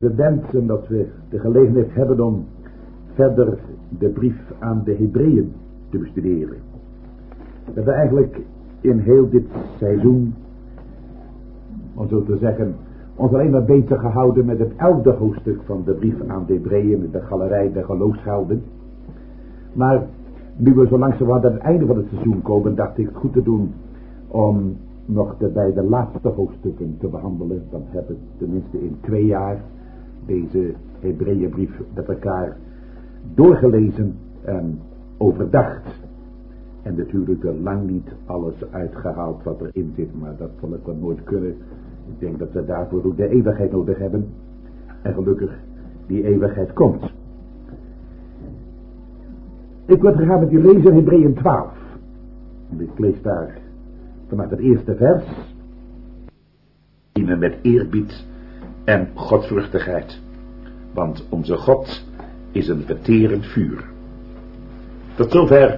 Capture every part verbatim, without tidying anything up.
We wensen dat we de gelegenheid hebben om verder de brief aan de Hebreeën te bestuderen. We hebben eigenlijk in heel dit seizoen, om zo te zeggen, ons alleen maar bezig gehouden met het elfde hoofdstuk van de brief aan de Hebreeën, de galerij der geloofshelden. Maar nu we zo langzamerhand aan het einde van het seizoen komen, dacht ik het goed te doen om nog de beide laatste hoofdstukken te behandelen. Dan hebben we tenminste in twee jaar deze Hebreeënbrief met elkaar doorgelezen en overdacht. En natuurlijk er lang niet alles uitgehaald wat erin zit, maar dat zal ik wel nooit kunnen. Ik denk dat we daarvoor ook de eeuwigheid nodig hebben. En gelukkig die eeuwigheid komt. Ik wil graag met u lezen Hebreeën twaalf. Ik lees daar vanaf het eerste vers. Dienen met eerbied en godvruchtigheid. Want onze God is een verterend vuur. Tot zover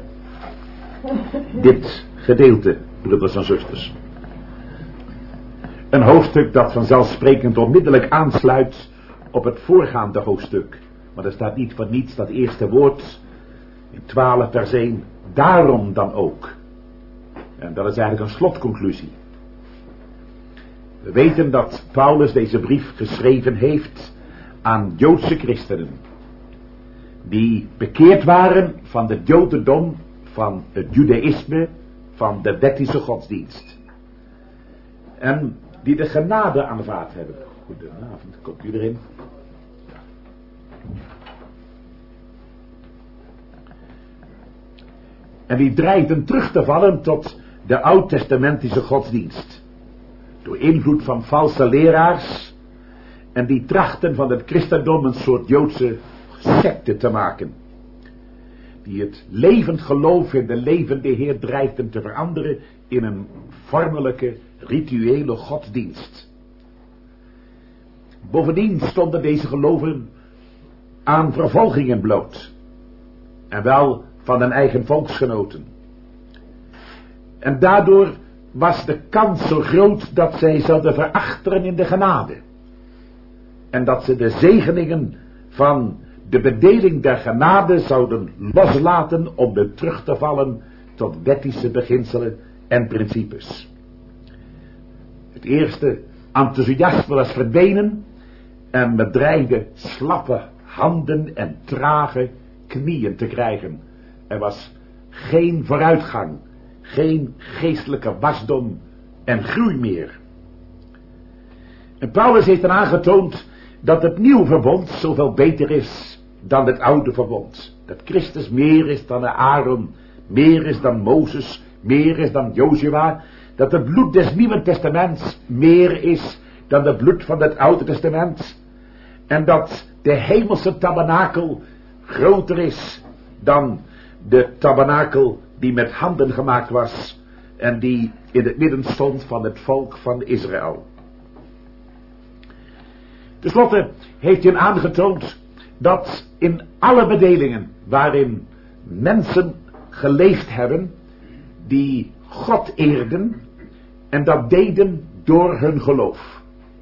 dit gedeelte, broeders en zusters. Een hoofdstuk dat vanzelfsprekend onmiddellijk aansluit op het voorgaande hoofdstuk. Maar er staat niet voor niets dat eerste woord in twaalf vers één. Daarom dan ook. En dat is eigenlijk een slotconclusie. We weten dat Paulus deze brief geschreven heeft aan Joodse christenen. Die bekeerd waren van het Jodendom, van het Judaïsme, van de wettische godsdienst. En die de genade aanvaard hebben. Goedenavond, komt u erin? En die dreigden terug te vallen tot de oud-testamentische godsdienst. Door invloed van valse leraars. En die trachten van het christendom een soort Joodse secte te maken. Die het levend geloof in de levende Heer dreigden te veranderen in een vormelijke, rituele godsdienst. Bovendien stonden deze geloven aan vervolgingen bloot. En wel van hun eigen volksgenoten. En daardoor was de kans zo groot dat zij zouden verachteren in de genade. En dat ze de zegeningen van de bedeling der genade zouden loslaten om weer terug te vallen tot wettische beginselen en principes. Het eerste enthousiasme was verdwenen en men dreigde slappe handen en trage knieën te krijgen. Er was geen vooruitgang, geen geestelijke wasdom en groei meer. En Paulus heeft dan aangetoond dat het nieuwe verbond zoveel beter is dan het oude verbond. Dat Christus meer is dan Aaron, meer is dan Mozes, meer is dan Jozua. Dat het bloed des Nieuwe Testaments meer is dan het bloed van het Oude Testament. En dat de hemelse tabernakel groter is dan de tabernakel die met handen gemaakt was en die in het midden stond van het volk van Israël. Ten slotte heeft hij aangetoond dat in alle bedelingen waarin mensen geleefd hebben die God eerden en dat deden door hun geloof.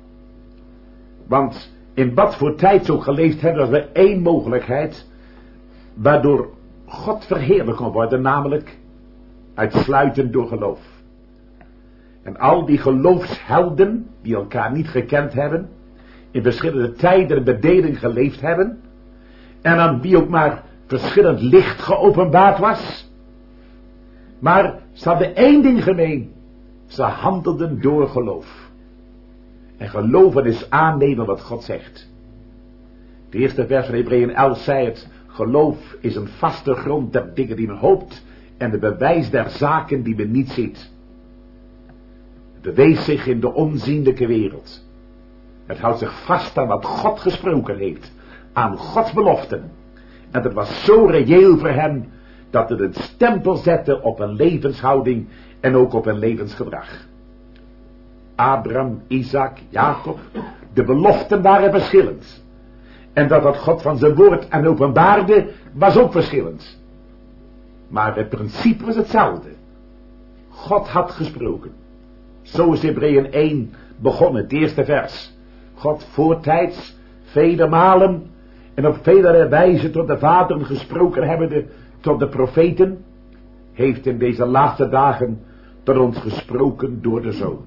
Want in wat voor tijd ze ook geleefd hebben, was er één mogelijkheid waardoor God verheerlijk kon worden, namelijk uitsluitend door geloof. En al die geloofshelden die elkaar niet gekend hebben, in verschillende tijden en bedeling geleefd hebben, en aan wie ook maar verschillend licht geopenbaard was, maar ze hadden één ding gemeen: ze handelden door geloof. En geloven is aannemen wat God zegt. De eerste vers van Hebreeën elf zei het: geloof is een vaste grond der dingen die men hoopt en de bewijs der zaken die men niet ziet. Het beweest zich in de onzienlijke wereld. Het houdt zich vast aan wat God gesproken heeft, aan Gods beloften. En dat was zo reëel voor hen dat het een stempel zette op een levenshouding en ook op een levensgedrag. Abraham, Isaac, Jacob, de beloften waren verschillend. En dat wat God van zijn woord aan openbaarde was ook verschillend. Maar het principe was hetzelfde. God had gesproken. Zo is Hebreeën één begonnen, het eerste vers. God voortijds vele malen en op vele wijze tot de vaderen gesproken hebbende, tot de profeten, heeft in deze laatste dagen tot ons gesproken door de Zoon.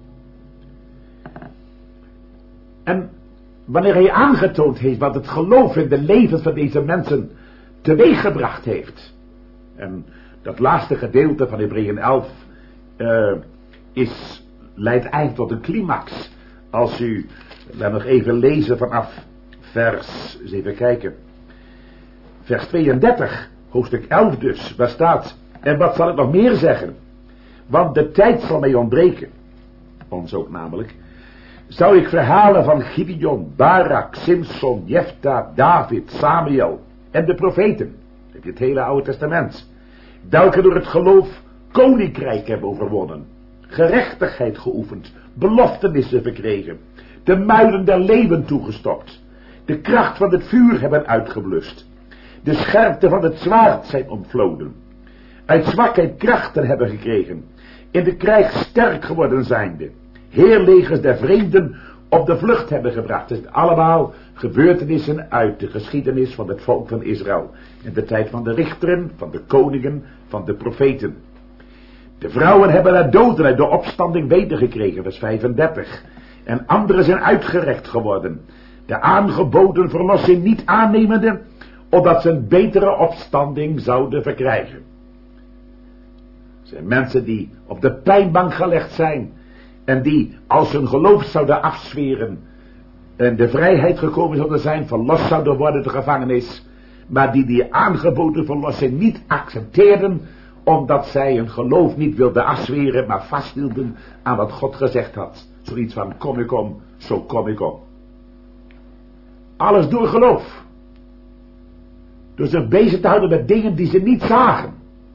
En wanneer hij aangetoond heeft wat het geloof in de levens van deze mensen teweeggebracht heeft, en dat laatste gedeelte van Hebreeën elf uh, is, leidt eigenlijk tot een climax. Als u, laat nog even lezen vanaf vers, eens even kijken, vers tweeëndertig, hoofdstuk elf dus, waar staat, en wat zal ik nog meer zeggen? Want de tijd zal mij ontbreken, ons ook namelijk, zou ik verhalen van Gideon, Barak, Simson, Jefta, David, Samuel en de profeten, het hele Oude Testament, welke door het geloof koninkrijk hebben overwonnen, gerechtigheid geoefend, beloftenissen verkregen, de muilen der leeuwen toegestopt, de kracht van het vuur hebben uitgeblust, de scherpte van het zwaard zijn ontvloden, uit zwakheid krachten hebben gekregen, in de krijg sterk geworden zijnde, heerlegers der vreemden op de vlucht hebben gebracht. Het zijn allemaal gebeurtenissen uit de geschiedenis van het volk van Israël, in de tijd van de richteren, van de koningen, van de profeten. De vrouwen hebben haar doden uit de opstanding wedergekregen, vers vijfendertig. En anderen zijn uitgerekt geworden, de aangeboden verlossing niet aannemende, opdat ze een betere opstanding zouden verkrijgen. Er zijn mensen die op de pijnbank gelegd zijn, en die als hun geloof zouden afzweren, en de vrijheid gekomen zouden zijn, verlost zouden worden uit de gevangenis, maar die die aangeboden verlossing niet accepteerden, omdat zij hun geloof niet wilden afzweren, maar vasthielden aan wat God gezegd had. Zoiets van, kom ik om, zo kom ik om. Alles door geloof. Door zich bezig te houden met dingen die ze niet zagen.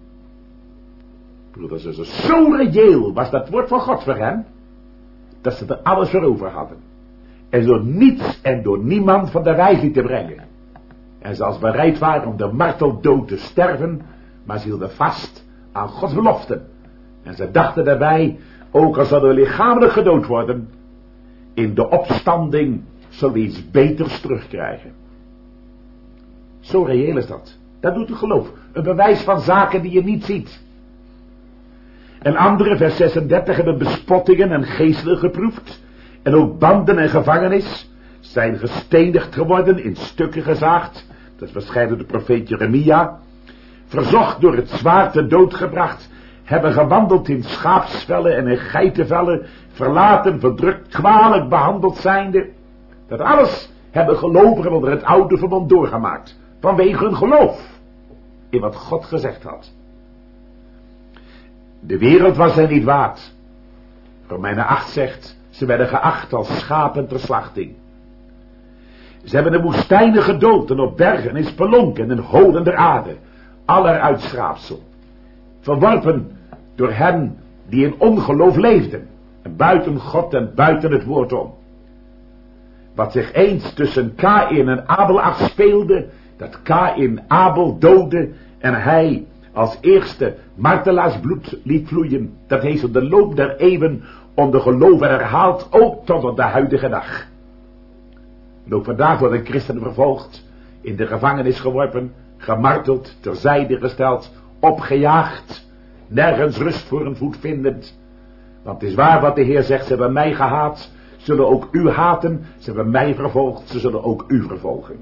Dat is dus zo reëel, was dat woord van God voor hen, dat ze er alles voor over hadden. En door niets en door niemand van de wijs lieten brengen. En zelfs bereid waren om de marteldood te sterven, maar ze hielden vast aan Gods beloften. En ze dachten daarbij, ook al zouden we lichamelijk gedood worden, in de opstanding zullen we iets beters terugkrijgen. Zo reëel is dat. Dat doet het geloof. Een bewijs van zaken die je niet ziet. En anderen, vers zesendertig, hebben bespottingen en geestelen geproefd. En ook banden en gevangenis. Zijn gestenigd geworden, in stukken gezaagd. Dat is waarschijnlijk de profeet Jeremia. Verzocht door het zwaard te dood gebracht. Hebben gewandeld in schaapsvellen en in geitenvellen. Verlaten, verdrukt, kwalijk behandeld zijnde. Dat alles hebben gelovigen onder het oude verbond doorgemaakt. Vanwege hun geloof in wat God gezegd had. De wereld was hen niet waard. Romeinen acht zegt, ze werden geacht als schapen ter slachting. Ze hebben de woestijnen gedood en op bergen in spelonken en holen der aarde, aller uitschraapsel. Verworpen door hen die in ongeloof leefden, en buiten God en buiten het woord om. Wat zich eens tussen Kaïn en Abel afspeelde, dat Kaïn Abel doodde en hij als eerste martelaarsbloed liet vloeien, dat heeft op de loop der eeuwen onder geloven herhaald, ook tot op de huidige dag. En ook vandaag worden christenen vervolgd, in de gevangenis geworpen, gemarteld, terzijde gesteld, opgejaagd, nergens rust voor een voet vindend. Want het is waar wat de Heer zegt, ze hebben mij gehaat, zullen ook u haten, ze hebben mij vervolgd, ze zullen ook u vervolgen.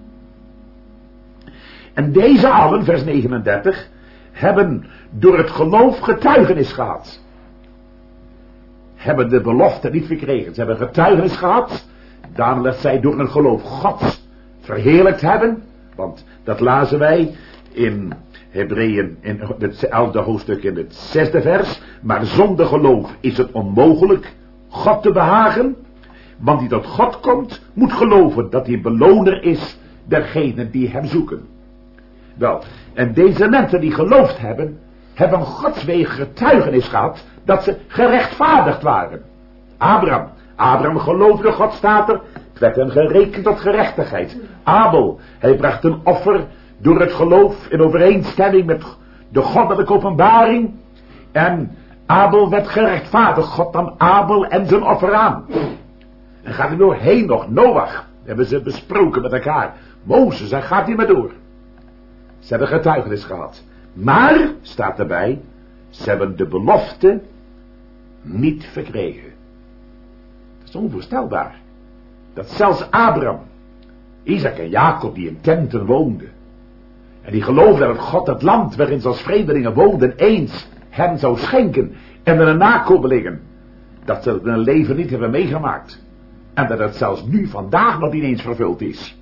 En deze allen, vers negenendertig, hebben door het geloof getuigenis gehad. Hebben de belofte niet verkregen. Ze hebben getuigenis gehad, namelijk dat zij door hun geloof God verheerlijkt hebben. Want dat lazen wij in Hebreeën, in het elfde hoofdstuk in het zesde vers. Maar zonder geloof is het onmogelijk God te behagen. Want die tot God komt, moet geloven dat hij beloner is dergenen die hem zoeken. Wel, en deze mensen die geloofd hebben, hebben Gods wegen getuigenis gehad dat ze gerechtvaardigd waren. Abraham, Abraham geloofde God, staat er, het werd hem gerekend tot gerechtigheid. Abel, hij bracht een offer door het geloof in overeenstemming met de goddelijke openbaring. En Abel werd gerechtvaardigd. God nam Abel en zijn offer aan. En gaat er doorheen nog Noach, Hebben ze besproken met elkaar. Mozes, hij gaat niet meer door. Ze hebben getuigenis gehad. Maar, staat erbij, ze hebben de belofte niet verkregen. Dat is onvoorstelbaar. Dat zelfs Abraham, Isaac en Jacob die in tenten woonden. En die geloofden dat God het land waarin ze als vreemdelingen woonden eens hen zou schenken. En de nakomelingen. Dat ze hun leven niet hebben meegemaakt. En dat het zelfs nu vandaag nog niet eens vervuld is.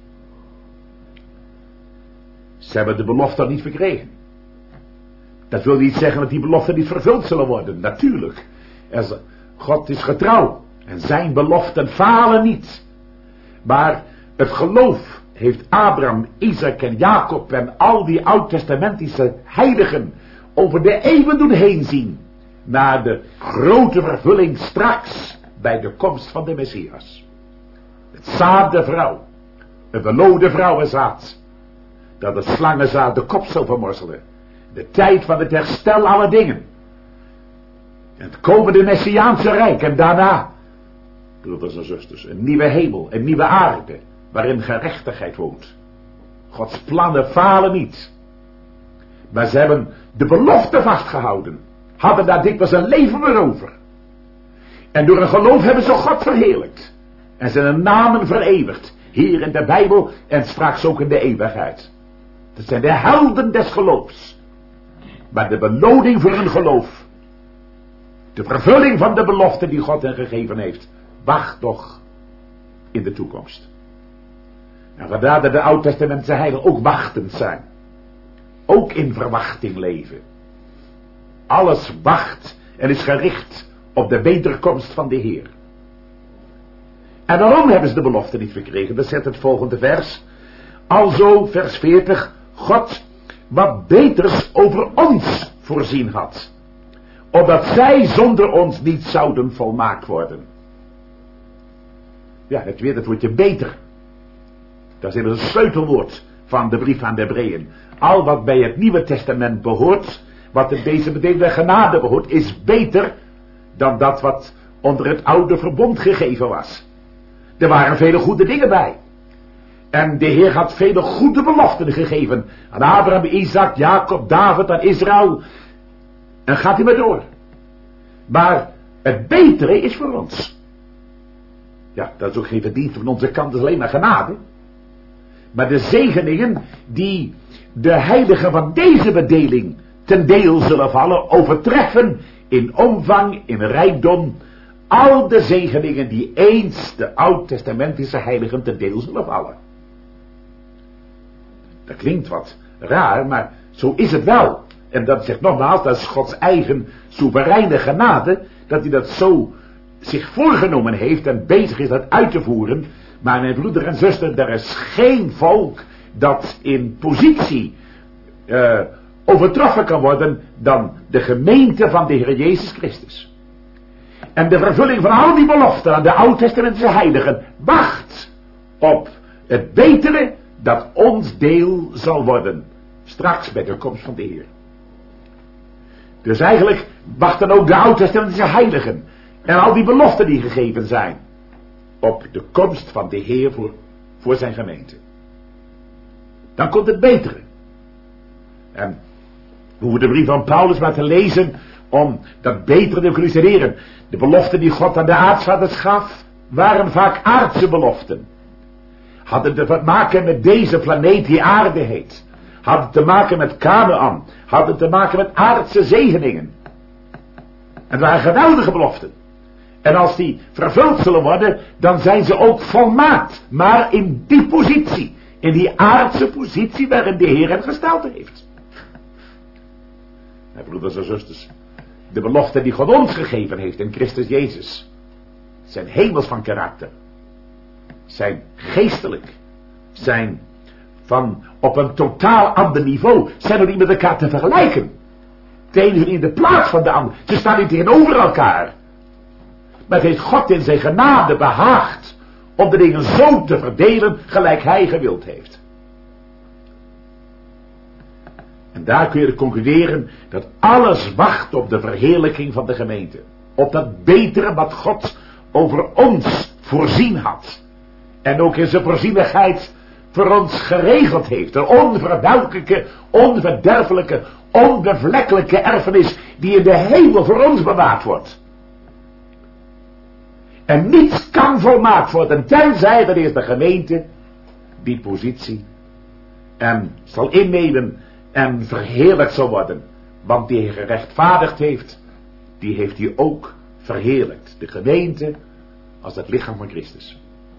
Ze hebben de belofte niet verkregen. Dat wil niet zeggen dat die beloften niet vervuld zullen worden. Natuurlijk. God is getrouw. En zijn beloften falen niet. Maar het geloof heeft Abraham, Isaac en Jacob en al die oud-testamentische heiligen over de eeuwen doen heen zien. Naar de grote vervulling straks bij de komst van de Messias. Het zaad der vrouw. Het belode vrouwenzaad. Dat het slangenzaad de kop zal vermorzelen. De tijd van het herstel aller dingen. Het komende Messiaanse rijk. En daarna, broeders en zusters, een nieuwe hemel, een nieuwe aarde. Waarin gerechtigheid woont. Gods plannen falen niet. Maar ze hebben de belofte vastgehouden. Hadden daar dikwijls een leven weer over. En door een geloof hebben ze God verheerlijkt. En zijn namen vereeuwigd. Hier in de Bijbel en straks ook in de eeuwigheid. Dat zijn de helden des geloofs. Maar de beloning voor hun geloof. De vervulling van de belofte die God hen gegeven heeft. Wacht toch in de toekomst. En vandaar dat de Oud-testamentse heiligen ook wachtend zijn. Ook in verwachting leven. Alles wacht en is gericht op de wederkomst van de Heer. En waarom hebben ze de belofte niet verkregen? Dat zegt het volgende vers. Alzo, vers veertig, God wat beters over ons voorzien had. Opdat zij zonder ons niet zouden volmaakt worden. Ja, het weer dat woordje beter. Dat is een sleutelwoord van de brief aan de Hebreeën. Al wat bij het Nieuwe Testament behoort, wat in deze bedeelde genade behoort, is beter dan dat wat onder het oude verbond gegeven was. Er waren vele goede dingen bij. En de Heer had vele goede beloften gegeven. Aan Abraham, Isaac, Jacob, David, aan Israël. En gaat hij maar door. Maar het betere is voor ons. Ja, dat is ook geen verdienste van onze kant, dat is alleen maar genade. Maar de zegeningen die de heiligen van deze bedeling ten deel zullen vallen, overtreffen in omvang, in rijkdom, al de zegeningen die eens de oud-testamentische heiligen ten deel zullen vallen. Dat klinkt wat raar, maar zo is het wel. En dat zegt nogmaals, dat is Gods eigen soevereine genade, dat hij dat zo zich voorgenomen heeft en bezig is dat uit te voeren. Maar mijn broeder en zuster, er is geen volk dat in positie uh, overtroffen kan worden dan de gemeente van de Heer Jezus Christus. En de vervulling van al die beloften aan de oud-testamentische heiligen wacht op het betere dat ons deel zal worden. Straks bij de komst van de Heer. Dus eigenlijk wachten ook de oud-testamentische heiligen en al die beloften die gegeven zijn op de komst van de Heer voor, voor zijn gemeente. Dan komt het betere. En we hoeven de brief van Paulus maar te lezen om dat betere te illustreren. De beloften die God aan de aartsvaders gaf waren vaak aardse beloften. Hadden te maken met deze planeet die aarde heet. Hadden te maken met Kanaan. Hadden te maken met aardse zegeningen. En het waren geweldige beloften. En als die vervuld zullen worden, dan zijn ze ook volmaakt. Maar in die positie. In die aardse positie waarin de Heer hen gesteld heeft. En broeders en zusters. De beloften die God ons gegeven heeft in Christus Jezus. Zijn hemels van karakter. Zijn geestelijk. Zijn van op een totaal ander niveau. Zijn er niet met elkaar te vergelijken. De ene in de plaats van de ander. Ze staan niet tegenover elkaar. Maar het heeft God in zijn genade behaagd om de dingen zo te verdelen gelijk hij gewild heeft. En daar kun je concluderen dat alles wacht op de verheerlijking van de gemeente. Op dat betere wat God over ons voorzien had. en ook in zijn voorzienigheid voor ons geregeld heeft. Een onverwelkelijke, onverderfelijke, onbevlekkelijke erfenis die in de hemel voor ons bewaard wordt. En niets kan volmaakt worden tenzij er is de gemeente die positie en zal innemen en verheerlijkt zal worden. Want die gerechtvaardigd heeft, die heeft hij ook verheerlijkt. De gemeente als het lichaam van Christus.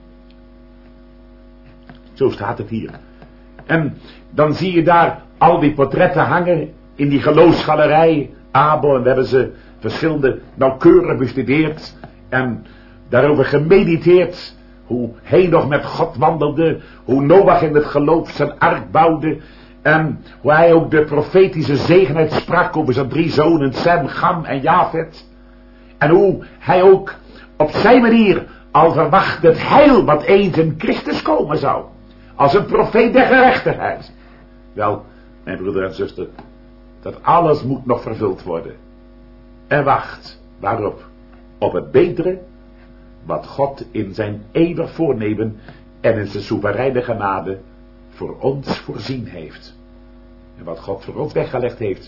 Zo staat het hier. En dan zie je daar al die portretten hangen in die geloofsgalerij. Abel, en we hebben ze verschillende nauwkeurig bestudeerd en daarover gemediteerd. Hoe Henoch met God wandelde, hoe Noach in het geloof zijn ark bouwde. En hoe hij ook de profetische zegenheid sprak over zijn drie zonen, Sem, Gam en Jafet. En hoe hij ook op zijn manier al verwachtte het heil wat eens in Christus komen zou. Als een profeet der gerechtigheid. Wel, mijn broeder en zuster, dat alles moet nog vervuld worden. En wacht, waarop? Op het betere, wat God in zijn eeuwig voornemen en in zijn soevereine genade voor ons voorzien heeft. En wat God voor ons weggelegd heeft.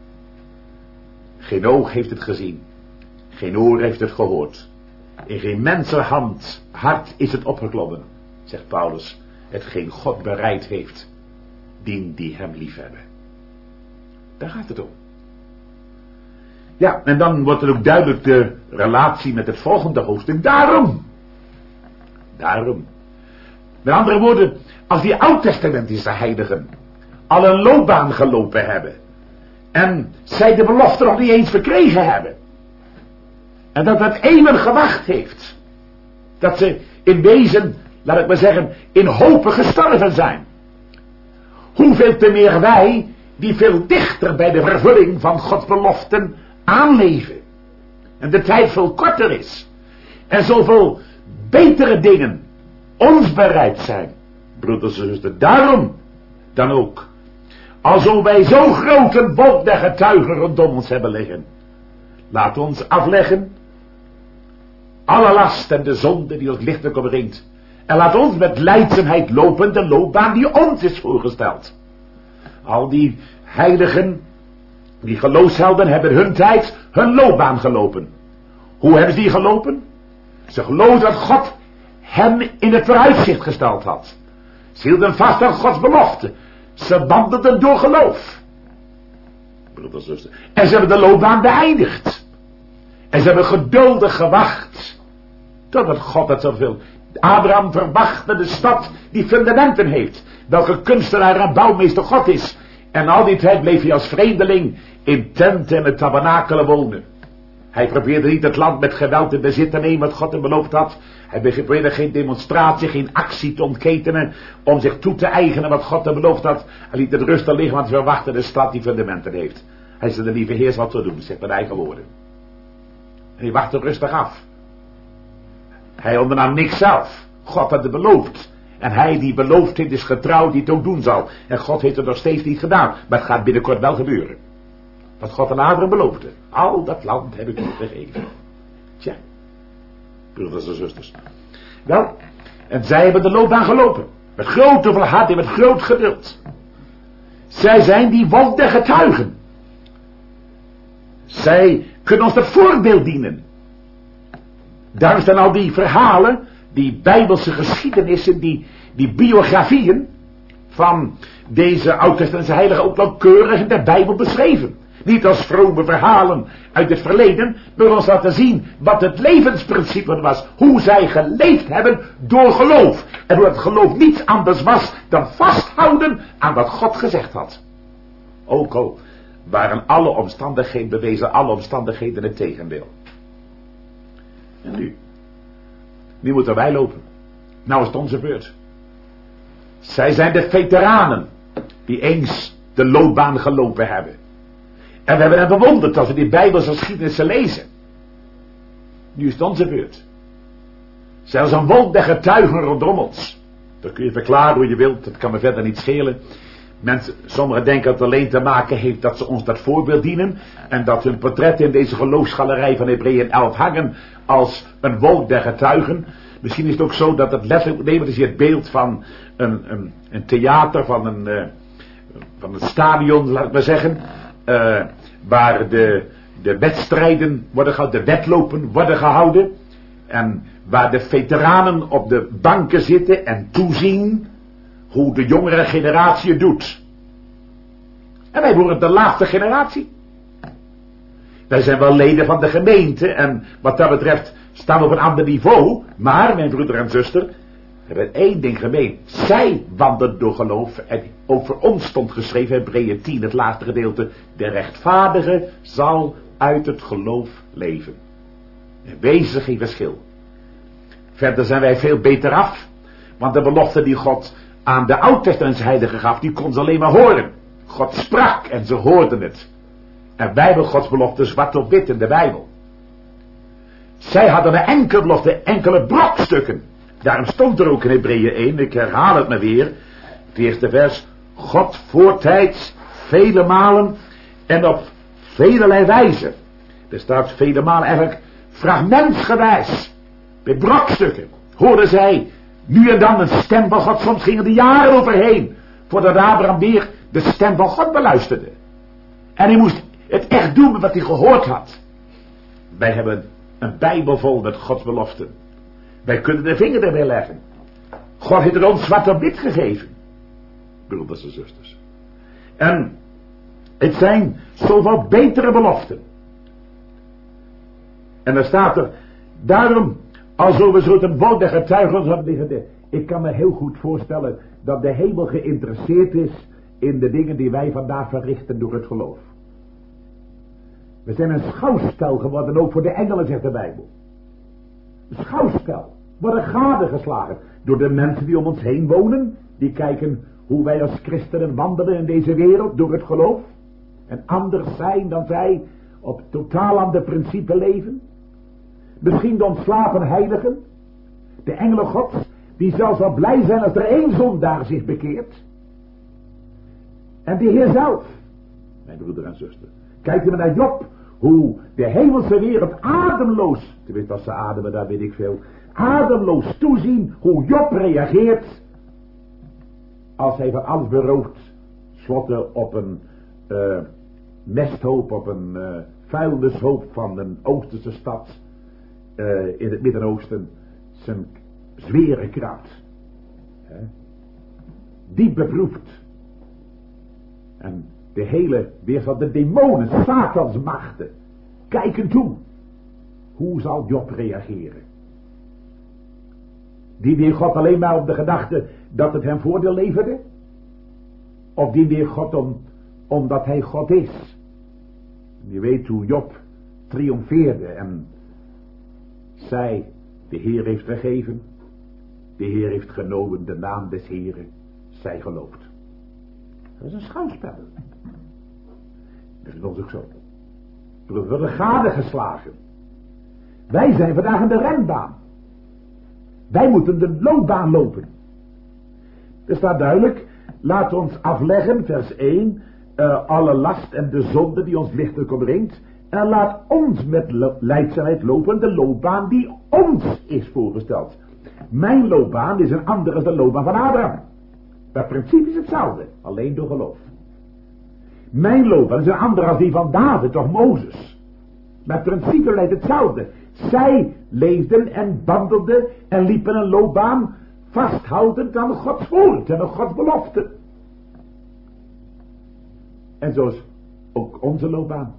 Geen oog heeft het gezien. Geen oor heeft het gehoord. In geen mensenhand hart is het opgeklommen, zegt Paulus, hetgeen God bereid heeft, dien die hem liefhebben. Daar gaat het om. Ja, en dan wordt er ook duidelijk de relatie met het volgende hoofdstuk. Daarom. Daarom. Met andere woorden, als die oud-testamentische heiligen al een loopbaan gelopen hebben en zij de belofte nog niet eens verkregen hebben en dat het eeuwig gewacht heeft, dat ze in wezen, laat ik maar zeggen, in hopen gestorven zijn. Hoeveel te meer wij, die veel dichter bij de vervulling van Gods beloften aanleven. En de tijd veel korter is. En zoveel betere dingen ons bereid zijn. Broeders en zusters, daarom dan ook. Alzo wij zo groot een wolk der getuigen rondom ons hebben liggen. Laat ons afleggen alle last en de zonde die ons lichtelijk omringt. En laat ons met lijdzaamheid lopen de loopbaan die ons is voorgesteld. Al die heiligen, die geloofshelden hebben hun tijd hun loopbaan gelopen. Hoe hebben ze die gelopen? Ze geloofden dat God hen in het vooruitzicht gesteld had. Ze hielden vast aan Gods belofte. Ze wandelden door geloof. Broeders en zusters. En ze hebben de loopbaan beëindigd. En ze hebben geduldig gewacht totdat God het zoveel. Abraham verwachtte de stad die fundamenten heeft, welke kunstenaar en bouwmeester God is. En al die tijd bleef hij als vreemdeling in tenten en het tabernakelen wonen. Hij probeerde niet het land met geweld in bezit te nemen wat God hem beloofd had. Hij probeerde geen demonstratie, geen actie te ontketenen om zich toe te eigenen wat God hem beloofd had. Hij liet het rustig liggen, want hij verwachtte de stad die fundamenten heeft. Hij zei, de lieve Heer zal het doen, zegt met eigen woorden. En hij wachtte rustig af. Hij ondernam niks zelf. God had het beloofd. En hij die beloofd heeft is getrouw die het ook doen zal. En God heeft het nog steeds niet gedaan. Maar het gaat binnenkort wel gebeuren. Wat God aan Abraham beloofde. Al dat land heb ik u gegeven. Tja. Broeders en zusters. Wel. En zij hebben de loopbaan gelopen. Met grote volharding, met groot geduld. Zij zijn die wolk der getuigen. Zij kunnen ons dat voorbeeld dienen. Daar staan al die verhalen, die bijbelse geschiedenissen, die, die biografieën van deze oud-testamentische heiligen ook wel keurig in de Bijbel beschreven. Niet als vrome verhalen uit het verleden, maar ons laten zien wat het levensprincipe was. Hoe zij geleefd hebben door geloof. En hoe het geloof niets anders was dan vasthouden aan wat God gezegd had. Ook al waren alle omstandigheden bewezen, alle omstandigheden het tegendeel. En nu? Nu moeten wij lopen. Nou is het onze beurt. Zij zijn de veteranen die eens de loopbaan gelopen hebben. En we hebben hen bewonderd als we die Bijbelse geschiedenissen lezen. Nu is het onze beurt. Zelfs een wolk der getuigen rondom ons. Dat kun je verklaren hoe je wilt, dat kan me verder niet schelen. Mensen, sommigen denken dat het alleen te maken heeft dat ze ons dat voorbeeld dienen. En dat hun portretten in deze geloofsgalerij van Hebreeën elf hangen als een wolk der getuigen. Misschien is het ook zo dat het letterlijk, nee, het is hier het beeld van een, een, een theater, van een, uh, van een stadion, laat ik maar zeggen, uh, waar de, de wedstrijden worden gehouden, de wedlopen worden gehouden, en waar de veteranen op de banken zitten en toezien hoe de jongere generatie het doet. En wij worden de laatste generatie. Wij zijn wel leden van de gemeente en wat dat betreft staan we op een ander niveau. Maar, mijn broeder en zuster, we hebben één ding gemeen. Zij wandelen door geloof en over ons stond geschreven in Hebreeën tien, het laatste gedeelte. De rechtvaardige zal uit het geloof leven. En wezen geen verschil. Verder zijn wij veel beter af. Want de belofte die God aan de Oud-Testaments heiligen gaf, die kon ze alleen maar horen. God sprak en ze hoorden het. En wij hebben Gods belofte zwart op wit in de Bijbel. Zij hadden een enkele belofte, enkele brokstukken. Daarom stond er ook in Hebreeën één, ik herhaal het maar weer, het eerste vers. God voortijds, vele malen en op velelei wijze. Er staat vele malen eigenlijk fragmentsgewijs. Bij brokstukken hoorden zij nu en dan een stem van God. Soms gingen er jaren overheen voordat Abraham weer de stem van God beluisterde. En hij moest het echt doen met wat hij gehoord had. Wij hebben een Bijbel vol met Gods beloften. Wij kunnen de vinger erbij leggen. God heeft het ons zwart op wit gegeven. Broeders en zusters. En het zijn zoveel betere beloften. En dan staat er, daarom, alsof we zo'n een wolk der getuigen hadden liggen. Ik kan me heel goed voorstellen dat de hemel geïnteresseerd is in de dingen die wij vandaag verrichten door het geloof. We zijn een schouwspel geworden, ook voor de engelen, zegt de Bijbel. Een schouwspel. We worden gadegeslagen door de mensen die om ons heen wonen. Die kijken hoe wij als christenen wandelen in deze wereld door het geloof. En anders zijn dan zij op totaal ander principe leven. Misschien de ontslapen heiligen. De engelen Gods, die zelfs wel blij zijn als er één zondaar zich bekeert. En de Heer zelf, mijn broeder en zuster. Kijken we naar Job, hoe de hemelse wereld ademloos, tenminste als ze ademen, daar weet ik veel, ademloos toezien hoe Job reageert als hij van alles beroofd, slotte op een uh, mesthoop, op een uh, vuilnishoop van een Oosterse stad uh, in het Midden-Oosten zijn zware kracht. Hè? Diep beproefd. En de hele weer van de demonen, Satans machten, kijken toe. Hoe zal Job reageren? Die weer God alleen maar op de gedachte dat het hem voordeel leverde? Of die weer God om, omdat hij God is? Je weet hoe Job triomfeerde en zei, de Heer heeft gegeven, de Heer heeft genomen, de naam des Heeren, zij gelooft. Dat is een schouwspel. Dat is ons ook zo. We worden gadegeslagen. Wij zijn vandaag in de renbaan. Wij moeten de loopbaan lopen. Er staat duidelijk, laat ons afleggen, vers één, uh, alle last en de zonde die ons lichtelijk omringt. En laat ons met lijdzaamheid lopen de loopbaan die ons is voorgesteld. Mijn loopbaan is een andere dan de loopbaan van Abraham. Maar het principe is hetzelfde, alleen door geloof. Mijn loopbaan is een andere als die van David of Mozes. Maar het principe lijkt hetzelfde. Zij leefden en wandelden en liepen een loopbaan vasthoudend aan Gods woord en aan Gods belofte. En zo is ook onze loopbaan.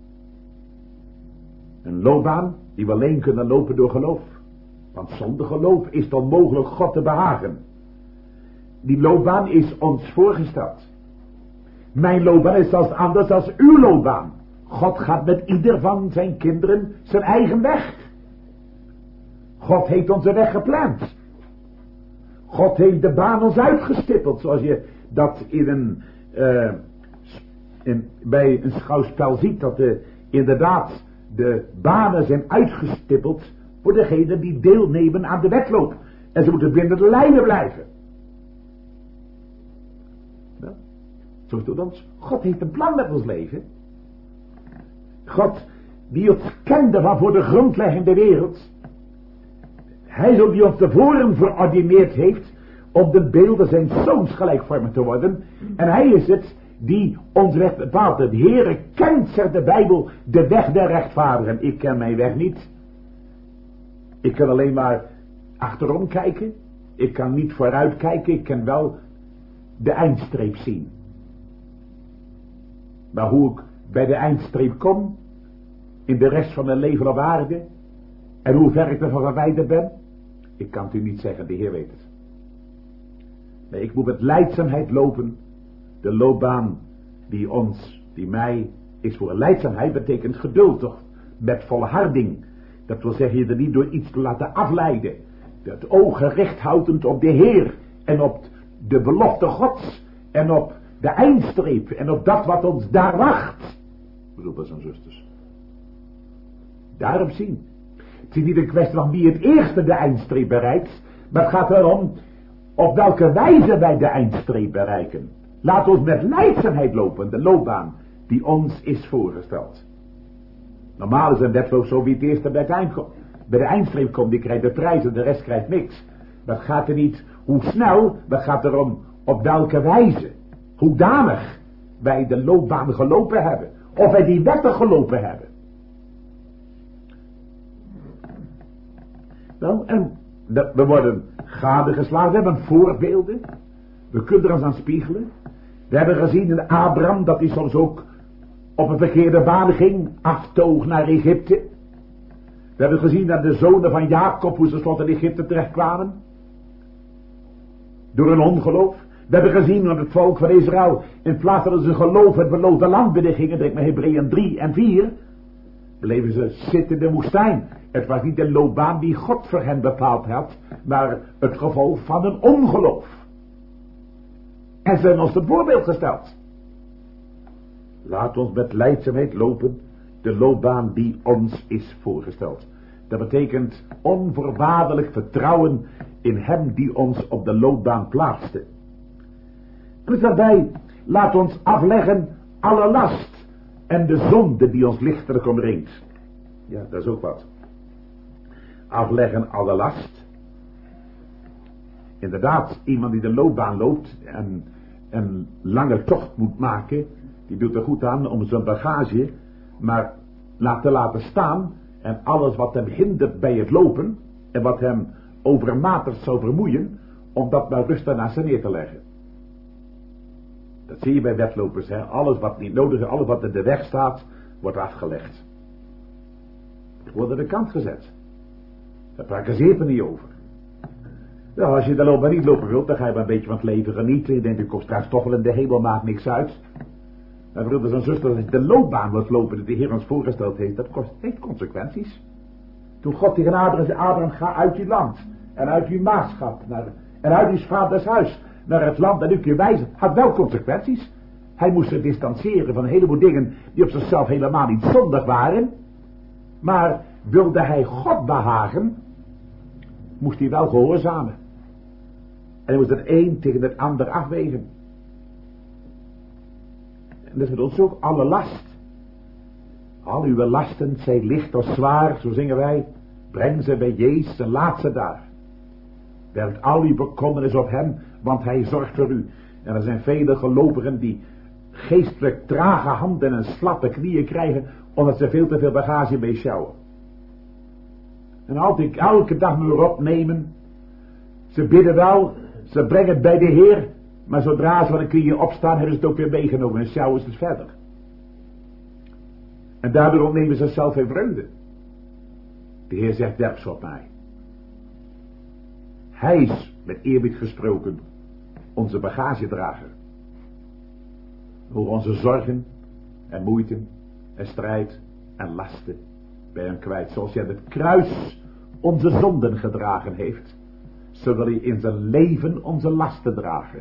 Een loopbaan die we alleen kunnen lopen door geloof. Want zonder geloof is het onmogelijk God te behagen. Die loopbaan is ons voorgesteld. Mijn loopbaan is zelfs anders dan uw loopbaan. God gaat met ieder van zijn kinderen zijn eigen weg. God heeft onze weg gepland. God heeft de baan ons uitgestippeld. Zoals je dat in een, uh, in, bij een schouwspel ziet. Dat de, inderdaad de banen zijn uitgestippeld voor degenen die deelnemen aan de wedloop. En ze moeten binnen de lijnen blijven. Nou, zo is het ons. God heeft een plan met ons leven. God, die ons kende van voor de grondlegging der wereld. Hij is ook die ons tevoren verordineerd heeft om de beelden zijn zoons gelijkvormig te worden. En hij is het die ons weg bepaalt. De Heere kent, zegt de Bijbel, de weg der rechtvaardigen. Ik ken mijn weg niet. Ik kan alleen maar achterom kijken. Ik kan niet vooruit kijken. Ik kan wel de eindstreep zien. Maar hoe ik bij de eindstreep kom, in de rest van mijn leven op aarde, en hoe ver ik ervan verwijderd ben, ik kan het u niet zeggen, de Heer weet het. Nee, ik moet met lijdzaamheid lopen, de loopbaan die ons, die mij, is voor lijdzaamheid, betekent geduld toch, met volharding. Dat wil zeggen, je er niet door iets te laten afleiden. Het oog gericht houdend op de Heer, en op de belofte Gods, en op de eindstreep, en op dat wat ons daar wacht. Broeders en zusters. Daarop zien. Het is niet een kwestie van wie het eerste de eindstreep bereikt, maar het gaat erom op welke wijze wij de eindstreep bereiken. Laat ons met lijdzaamheid lopen, de loopbaan die ons is voorgesteld. Normaal is een wedloop zo wie het eerste bij, het eind komt. Bij de eindstreep komt, die krijgt de prijs en de rest krijgt niks. Maar het gaat er niet hoe snel, maar het gaat erom op welke wijze, hoedanig wij de loopbaan gelopen hebben. Of wij die wetten gelopen hebben. Nou, en we worden gadegeslagen, we hebben voorbeelden. We kunnen er ons aan spiegelen. We hebben gezien in Abraham dat hij soms ook op een verkeerde baan ging, aftoog naar Egypte. We hebben gezien dat de zonen van Jacob, hoe ze slot in Egypte terechtkwamen. Door een ongeloof. We hebben gezien dat het volk van Israël, in plaats dat ze geloof het beloofde land binnengingen, denk maar Hebreeën drie en vier, bleven ze zitten in de woestijn. Het was niet de loopbaan die God voor hen bepaald had, maar het gevolg van een ongeloof. En ze hebben ons het voorbeeld gesteld. Laat ons met lijdzaamheid lopen, de loopbaan die ons is voorgesteld. Dat betekent onvoorwaardelijk vertrouwen in hem die ons op de loopbaan plaatste. Dus daarbij, laat ons afleggen alle last en de zonde die ons lichtelijk omringt. Ja, dat is ook wat. Afleggen alle last. Inderdaad, iemand die de loopbaan loopt en een lange tocht moet maken, die doet er goed aan om zijn bagage maar laten laten staan en alles wat hem hindert bij het lopen en wat hem overmatig zou vermoeien, om dat maar rustig naast zich neer te leggen. Dat zie je bij wedlopers, hè? Alles wat niet nodig is, alles wat in de weg staat, wordt afgelegd. Het wordt aan de kant gezet. Daar praat er niet over. Nou, als je de loopbaan niet lopen wilt, dan ga je maar een beetje van het leven genieten. Je denkt, ik kom straks toch wel in de hemel, maakt niks uit. Maar broeders en zusters, als je de loopbaan wilt lopen die de Heer ons voorgesteld heeft, dat kost, heeft consequenties. Toen God tegen Abraham zei, Abraham, ga uit je land en uit je maagschap naar, en uit je vaders huis naar het land dat ik je wijzen, had wel consequenties. Hij moest zich distancieren van een heleboel dingen die op zichzelf helemaal niet zondig waren. Maar wilde hij God behagen, moest hij wel gehoorzamen. En hij moest het een tegen het ander afwegen. En dat is met ons ook alle last. Al uw lasten, zij licht of zwaar, zo zingen wij, breng ze bij Jezus en laat ze daar. Werkt al uw bekommernis op hem, want hij zorgt voor u. En er zijn vele gelovigen die geestelijk trage handen en slappe knieën krijgen, omdat ze veel te veel bagage meeschouwen. En altijd elke dag maar opnemen. Ze bidden wel, ze brengen het bij de Heer, maar zodra ze van de knieën opstaan, hebben ze het ook weer meegenomen en sjouwen ze het verder. En daardoor ontnemen ze zelf in vreugde. De Heer zegt, werp ze op mij. Hij is, met eerbied gesproken, onze bagagedrager. Voor onze zorgen en moeite en strijd en lasten bij hem kwijt. Zoals hij aan het kruis onze zonden gedragen heeft, zo wil hij in zijn leven onze lasten dragen.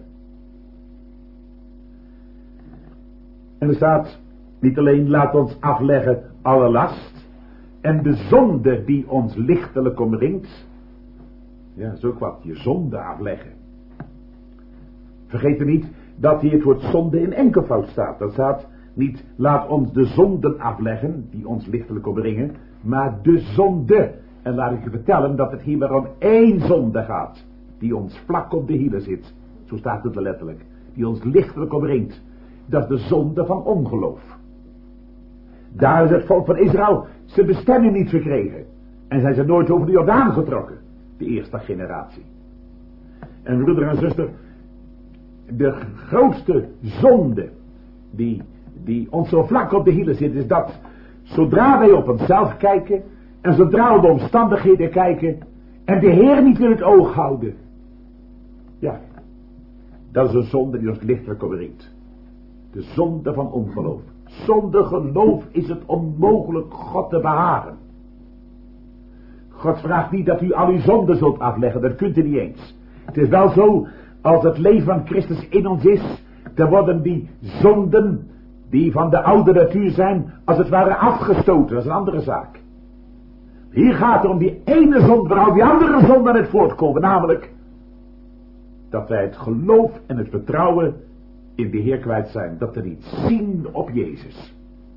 En er staat niet alleen, laat ons afleggen alle last en de zonde die ons lichtelijk omringt. Ja, dat is ook wat, je zonde afleggen. Vergeet er niet dat hier het woord zonde in enkelvoud staat. Dat staat niet, laat ons de zonden afleggen die ons lichtelijk omringen, maar de zonde En laat ik je vertellen dat het hier maar om één zonde gaat. Die ons vlak op de hielen zit. Zo staat het er letterlijk. Die ons lichtelijk omringt. Dat is de zonde van ongeloof. Daar is het volk van Israël zijn bestemming niet verkregen. En zijn ze nooit over de Jordaan getrokken. De eerste generatie. En broeder en zuster, de grootste zonde die, die ons zo vlak op de hielen zit, is dat zodra wij op onszelf kijken en zodra we de omstandigheden kijken en de Heer niet in het oog houden. Ja, dat is een zonde die ons lichtelijk omringt. De zonde van ongeloof. Zonder geloof is het onmogelijk God te behagen. God vraagt niet dat u al uw zonden zult afleggen, dat kunt u niet eens. Het is wel zo, als het leven van Christus in ons is, dan worden die zonden, die van de oude natuur zijn, als het ware afgestoten. Dat is een andere zaak. Hier gaat het om die ene zonde, waaruit die andere zonden uit voortkomen, namelijk dat wij het geloof en het vertrouwen in de Heer kwijt zijn, dat we niet zien op Jezus.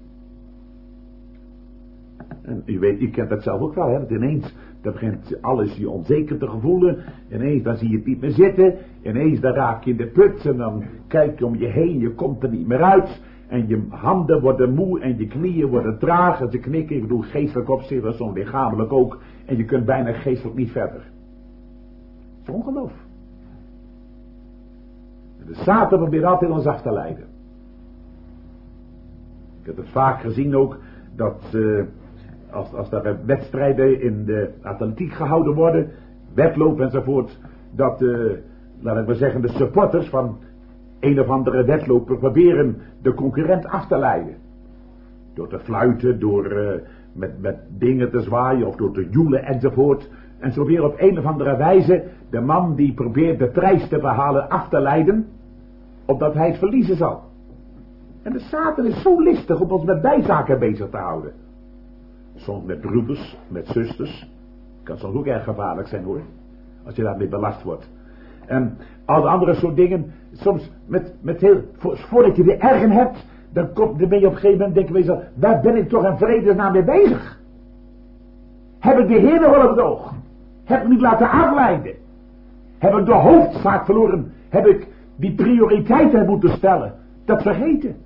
En u weet, u kent dat zelf ook wel, hè, dat ineens, dan begint alles je onzeker te gevoelen, ineens dan zie je het niet meer zitten, ineens dan raak je in de put en dan kijk je om je heen, je komt er niet meer uit, en je handen worden moe en je knieën worden traag en ze knikken, ik bedoel geestelijk opzicht, dat is zo'n lichamelijk ook, en je kunt bijna geestelijk niet verder. Dat is ongeloof. De Satan probeert altijd ons af te leiden. Ik heb het vaak gezien ook, dat uh, als, als er wedstrijden in de atletiek gehouden worden, wedloop enzovoort, dat, uh, laat ik maar zeggen, de supporters van een of andere wedloper proberen de concurrent af te leiden. Door te fluiten, door uh, met, met dingen te zwaaien of door te joelen enzovoort. En ze proberen op een of andere wijze de man die probeert de prijs te behalen af te leiden, opdat hij het verliezen zal. En de Satan is zo listig om ons met bijzaken bezig te houden. Soms met broeders, met zusters. Kan soms ook erg gevaarlijk zijn hoor, als je daarmee belast wordt. En alle andere soort dingen, soms met, met heel, voordat je de ergen hebt, dan, kom, dan ben je op een gegeven moment, denk je bij jezelf, waar ben ik toch in vredesnaam mee bezig? Heb ik de Heer nog wel op het oog? Heb ik niet laten afleiden? Heb ik de hoofdzaak verloren? Heb ik die prioriteiten moeten stellen? Dat vergeten.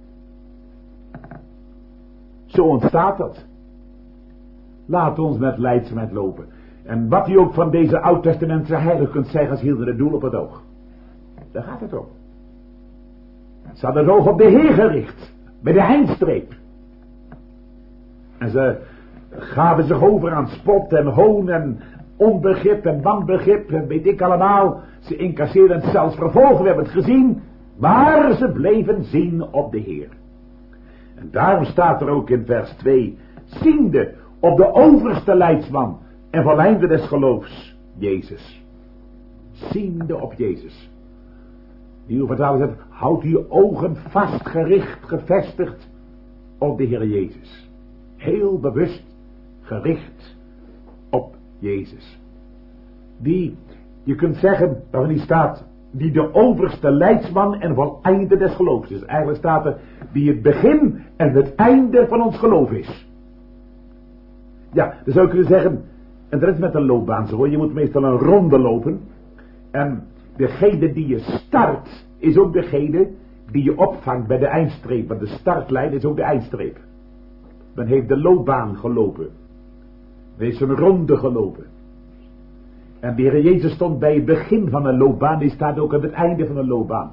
Zo ontstaat dat. Laat ons met lijdzaamheid lopen. En wat u ook van deze oud-testamentse heilige kunt zeggen, ze hielden het doel op het oog. Daar gaat het om. Ze hadden het oog op de Heer gericht. Bij de eindstreep. En ze gaven zich over aan spot en hoon en onbegrip en wanbegrip en weet ik allemaal. Ze incasseerden het zelfs vervolgen, we hebben het gezien. Maar ze bleven zien op de Heer. En daarom staat er ook in vers twee. Ziende op de overste leidsman en volleinde des geloofs, Jezus. Ziende op Jezus. Die vertaling zegt, houd uw ogen vastgericht, gevestigd op de Heer Jezus. Heel bewust gericht op Jezus. Die, je kunt zeggen, dat er niet staat, die de overste leidsman en voleinde des geloofs is. Eigenlijk staat er, die het begin en het einde van ons geloof is. Ja, dan zou je kunnen zeggen, en dat is met een loopbaan zo hoor, je moet meestal een ronde lopen. En degene die je start, is ook degene die je opvangt bij de eindstreep. Want de startlijn is ook de eindstreep. Men heeft de loopbaan gelopen. Men heeft een ronde gelopen. En de Heer Jezus stond bij het begin van een loopbaan, die staat ook aan het einde van een loopbaan.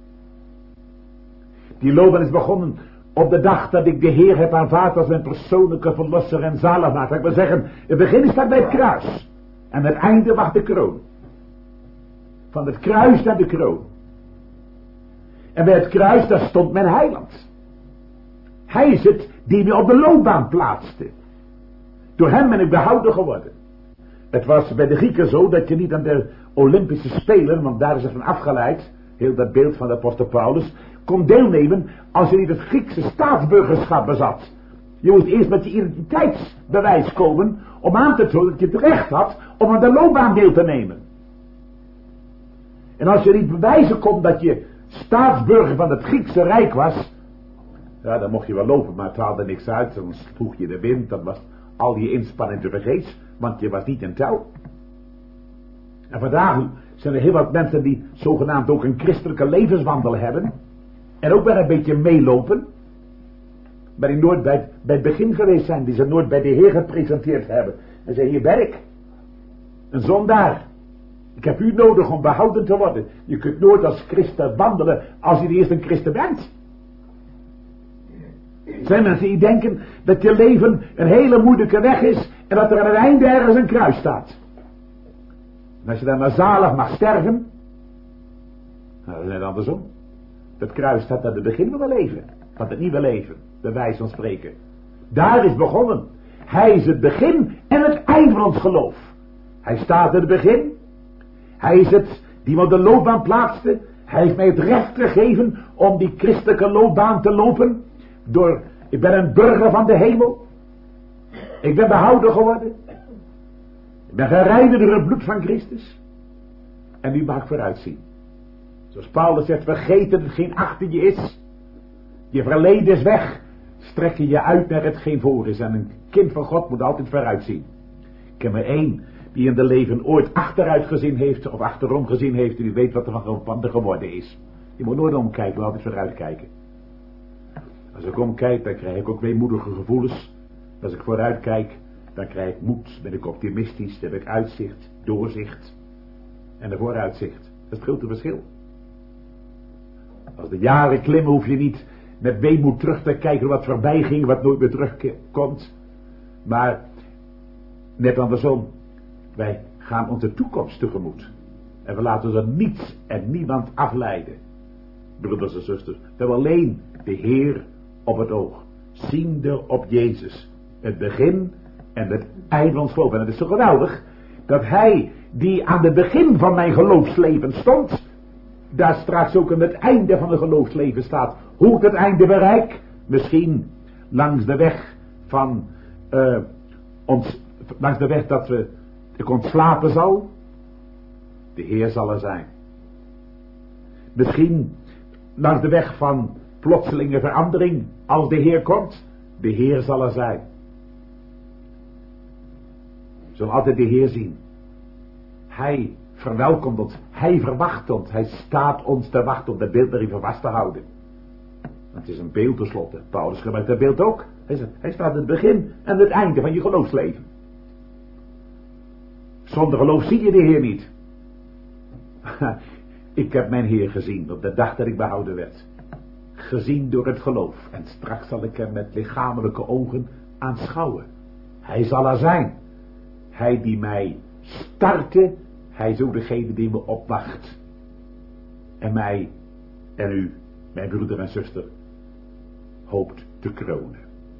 Die loopbaan is begonnen op de dag dat ik de Heer heb aanvaard als mijn persoonlijke verlosser en zaligmaker. Ik wil zeggen, het begin staat bij het kruis. En het einde wacht de kroon. Van het kruis naar de kroon. En bij het kruis, daar stond mijn heiland. Hij is het die me op de loopbaan plaatste. Door hem ben ik behouden geworden. Het was bij de Grieken zo dat je niet aan de Olympische Spelen, want daar is het van afgeleid, heel dat beeld van de apostel Paulus, kon deelnemen als je niet het Griekse staatsburgerschap bezat. Je moest eerst met je identiteitsbewijs komen om aan te tonen dat je het recht had om aan de loopbaan deel te nemen. En als je niet bewijzen kon dat je staatsburger van het Griekse Rijk was, ja, dan mocht je wel lopen, maar het haalde niks uit, dan sloeg je de wind, dat was al je inspanning te vergeefs, want je was niet in touw. En vandaag zijn er heel wat mensen die zogenaamd ook een christelijke levenswandel hebben. En ook wel een beetje meelopen. Maar die nooit bij, bij het begin geweest zijn. Die ze nooit bij de Heer gepresenteerd hebben. En zeggen, hier ben ik. Een zondaar. Ik heb u nodig om behouden te worden. Je kunt nooit als christen wandelen als je eerst een christen bent. Er zijn mensen die denken dat je leven een hele moeilijke weg is. En dat er aan het einde ergens een kruis staat. En als je dan maar zalig mag sterven. Nou, dat is net andersom. Dat kruis staat aan het begin van het leven. Van het nieuwe leven. Bij wijze van spreken. Daar is begonnen. Hij is het begin en het eind van ons geloof. Hij staat in het begin. Hij is het die me op de loopbaan plaatste. Hij heeft mij het recht gegeven om die christelijke loopbaan te lopen. Door, ik ben een burger van de hemel. Ik ben behouden geworden. Ik ben gereinigd door het bloed van Christus. En nu mag ik vooruitzien. Zoals Paulus zegt, vergeet dat het geen achter je is. Je verleden is weg. Strek je je uit naar hetgeen voor is. En een kind van God moet altijd vooruitzien. Ik ken er één die in de leven ooit achteruit gezien heeft. Of achterom gezien heeft. En die weet wat er van, van er geworden is. Je moet nooit omkijken, maar altijd vooruit kijken. Als ik omkijk, dan krijg ik ook weemoedige gevoelens. Als ik vooruit kijk, dan krijg ik moed. Ben ik optimistisch. Dan heb ik uitzicht, doorzicht. En een vooruitzicht. Dat is het grote verschil. Als de jaren klimmen, hoef je niet met weemoed terug te kijken wat voorbij ging, wat nooit meer terugkomt. Maar net andersom, wij gaan onze toekomst tegemoet. En we laten er niets en niemand afleiden. Broeders en zusters, we hebben alleen de Heer op het oog. Ziende op Jezus. Het begin en het eind van ons geloof. En het is zo geweldig dat hij die aan het begin van mijn geloofsleven stond, daar straks ook aan het einde van het geloofsleven staat. Hoe ik het einde bereik? Misschien langs de weg van uh, ons, langs de weg dat we, ik ontslapen zal. De Heer zal er zijn. Misschien langs de weg van plotselinge verandering. Als de Heer komt, de Heer zal er zijn. We zullen altijd de Heer zien. Hij verwelkomt ons. Hij verwacht ons. Hij staat ons te wachten om dat beeld er even vast te houden. Het is een beeld tenslotte. Paulus gebruikt dat beeld ook. Hij, zegt, hij staat aan het begin en het einde van je geloofsleven. Zonder geloof zie je de Heer niet. Ik heb mijn Heer gezien op de dag dat ik behouden werd. Gezien door het geloof. En straks zal ik hem met lichamelijke ogen aanschouwen. Hij zal er zijn. Hij die mij startte. Hij is ook degene die me opwacht. En mij en u, mijn broeder en zuster, hoopt te kronen.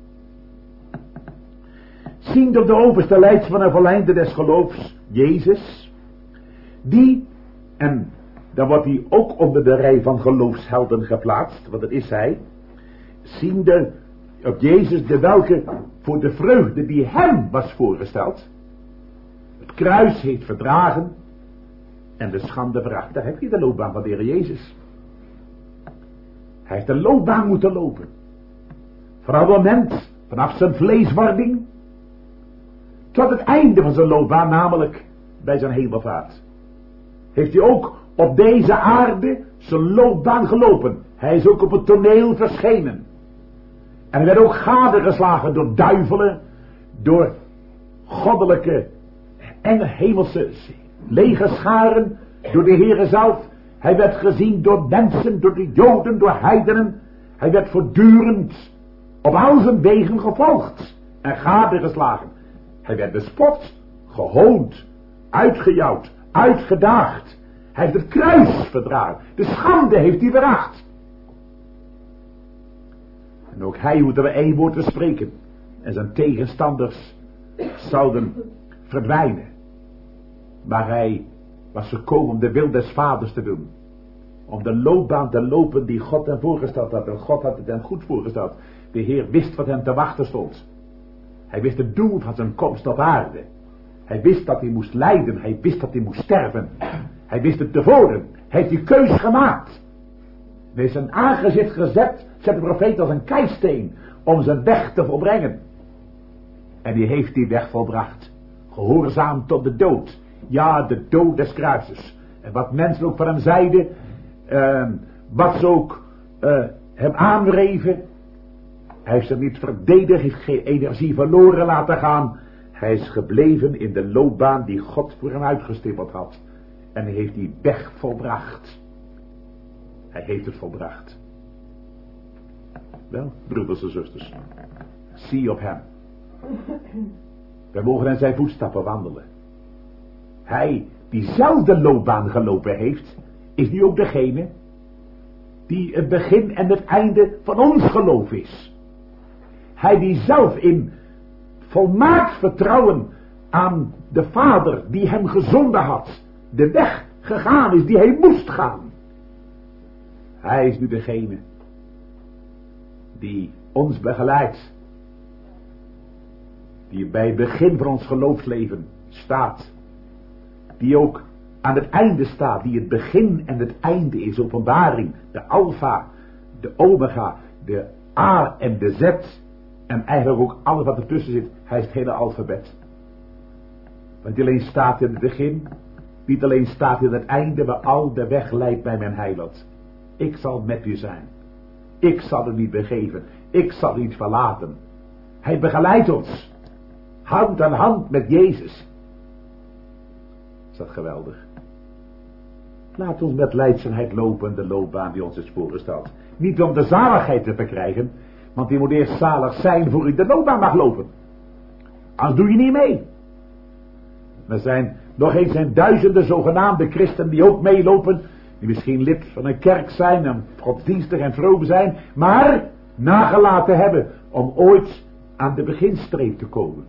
Ziend op de overste leidsman en volleinder des geloofs, Jezus, die, en dan wordt hij ook onder de rij van geloofshelden geplaatst, want dat is hij, ziende op Jezus, de welke voor de vreugde die hem was voorgesteld, het kruis heeft verdragen en de schande veracht. Daar heb je de loopbaan van de Heer Jezus. Hij heeft de loopbaan moeten lopen. Vanaf het moment, vanaf zijn vleeswording, tot het einde van zijn loopbaan, namelijk bij zijn hemelvaart. Heeft hij ook op deze aarde zijn loopbaan gelopen. Hij is ook op het toneel verschenen. En hij werd ook gadegeslagen door duivelen, door goddelijke en hemelse legerscharen, door de Heere zelf. Hij werd gezien door mensen, door de Joden, door heidenen. Hij werd voortdurend op al zijn wegen gevolgd en gadegeslagen. Hij werd bespot, gehoond, uitgejouwd, uitgedaagd. Hij heeft het kruis verdragen. De schande heeft hij veracht. En ook hij hoefde maar één woord te spreken. En zijn tegenstanders zouden verdwijnen. Maar hij was gekomen om de wil des vaders te doen. Om de loopbaan te lopen die God hem voorgesteld had. En God had het hem goed voorgesteld. De Heer wist wat hem te wachten stond. Hij wist het doel van zijn komst op aarde. Hij wist dat hij moest lijden. Hij wist dat hij moest sterven. Hij wist het tevoren. Hij heeft die keus gemaakt. Hij heeft zijn aangezicht gezet, zet de profeet als een keisteen, om zijn weg te volbrengen. En die heeft die weg volbracht. Gehoorzaam tot de dood. Ja, de dood des kruises. En wat mensen ook van hem zeiden. Uh, wat ze ook uh, hem aanwreven. Hij heeft zich niet verdedigd. Heeft geen energie verloren laten gaan. Hij is gebleven in de loopbaan die God voor hem uitgestippeld had. En hij heeft die weg volbracht. Hij heeft het volbracht. Wel, broeders en zusters. Zie op hem. Wij mogen in zijn voetstappen wandelen. Hij die zelf de loopbaan gelopen heeft, is nu ook degene die het begin en het einde van ons geloof is. Hij die zelf in volmaakt vertrouwen aan de Vader die hem gezonden had, de weg gegaan is die hij moest gaan. Hij is nu degene die ons begeleidt, die bij het begin van ons geloofsleven staat, die ook aan het einde staat, die het begin en het einde is, openbaring, de alfa, de omega, de A en de Z, en eigenlijk ook alles wat ertussen zit. Hij is het hele alfabet. Want niet alleen staat in het begin, niet alleen staat in het einde, maar al de weg leidt bij mijn heiland. Ik zal met u zijn. Ik zal u niet begeven. Ik zal u niet verlaten. Hij begeleidt ons. Hand aan hand met Jezus. Is dat geweldig? Laat ons met lijdzaamheid lopen de loopbaan die ons is voorgesteld. Niet om de zaligheid te verkrijgen, want die moet eerst zalig zijn voor u de loopbaan mag lopen. Anders doe je niet mee. Er zijn nog eens zijn duizenden zogenaamde christenen die ook meelopen, die misschien lid van een kerk zijn en godsdienstig en vroom zijn, maar nagelaten hebben om ooit aan de beginstreep te komen.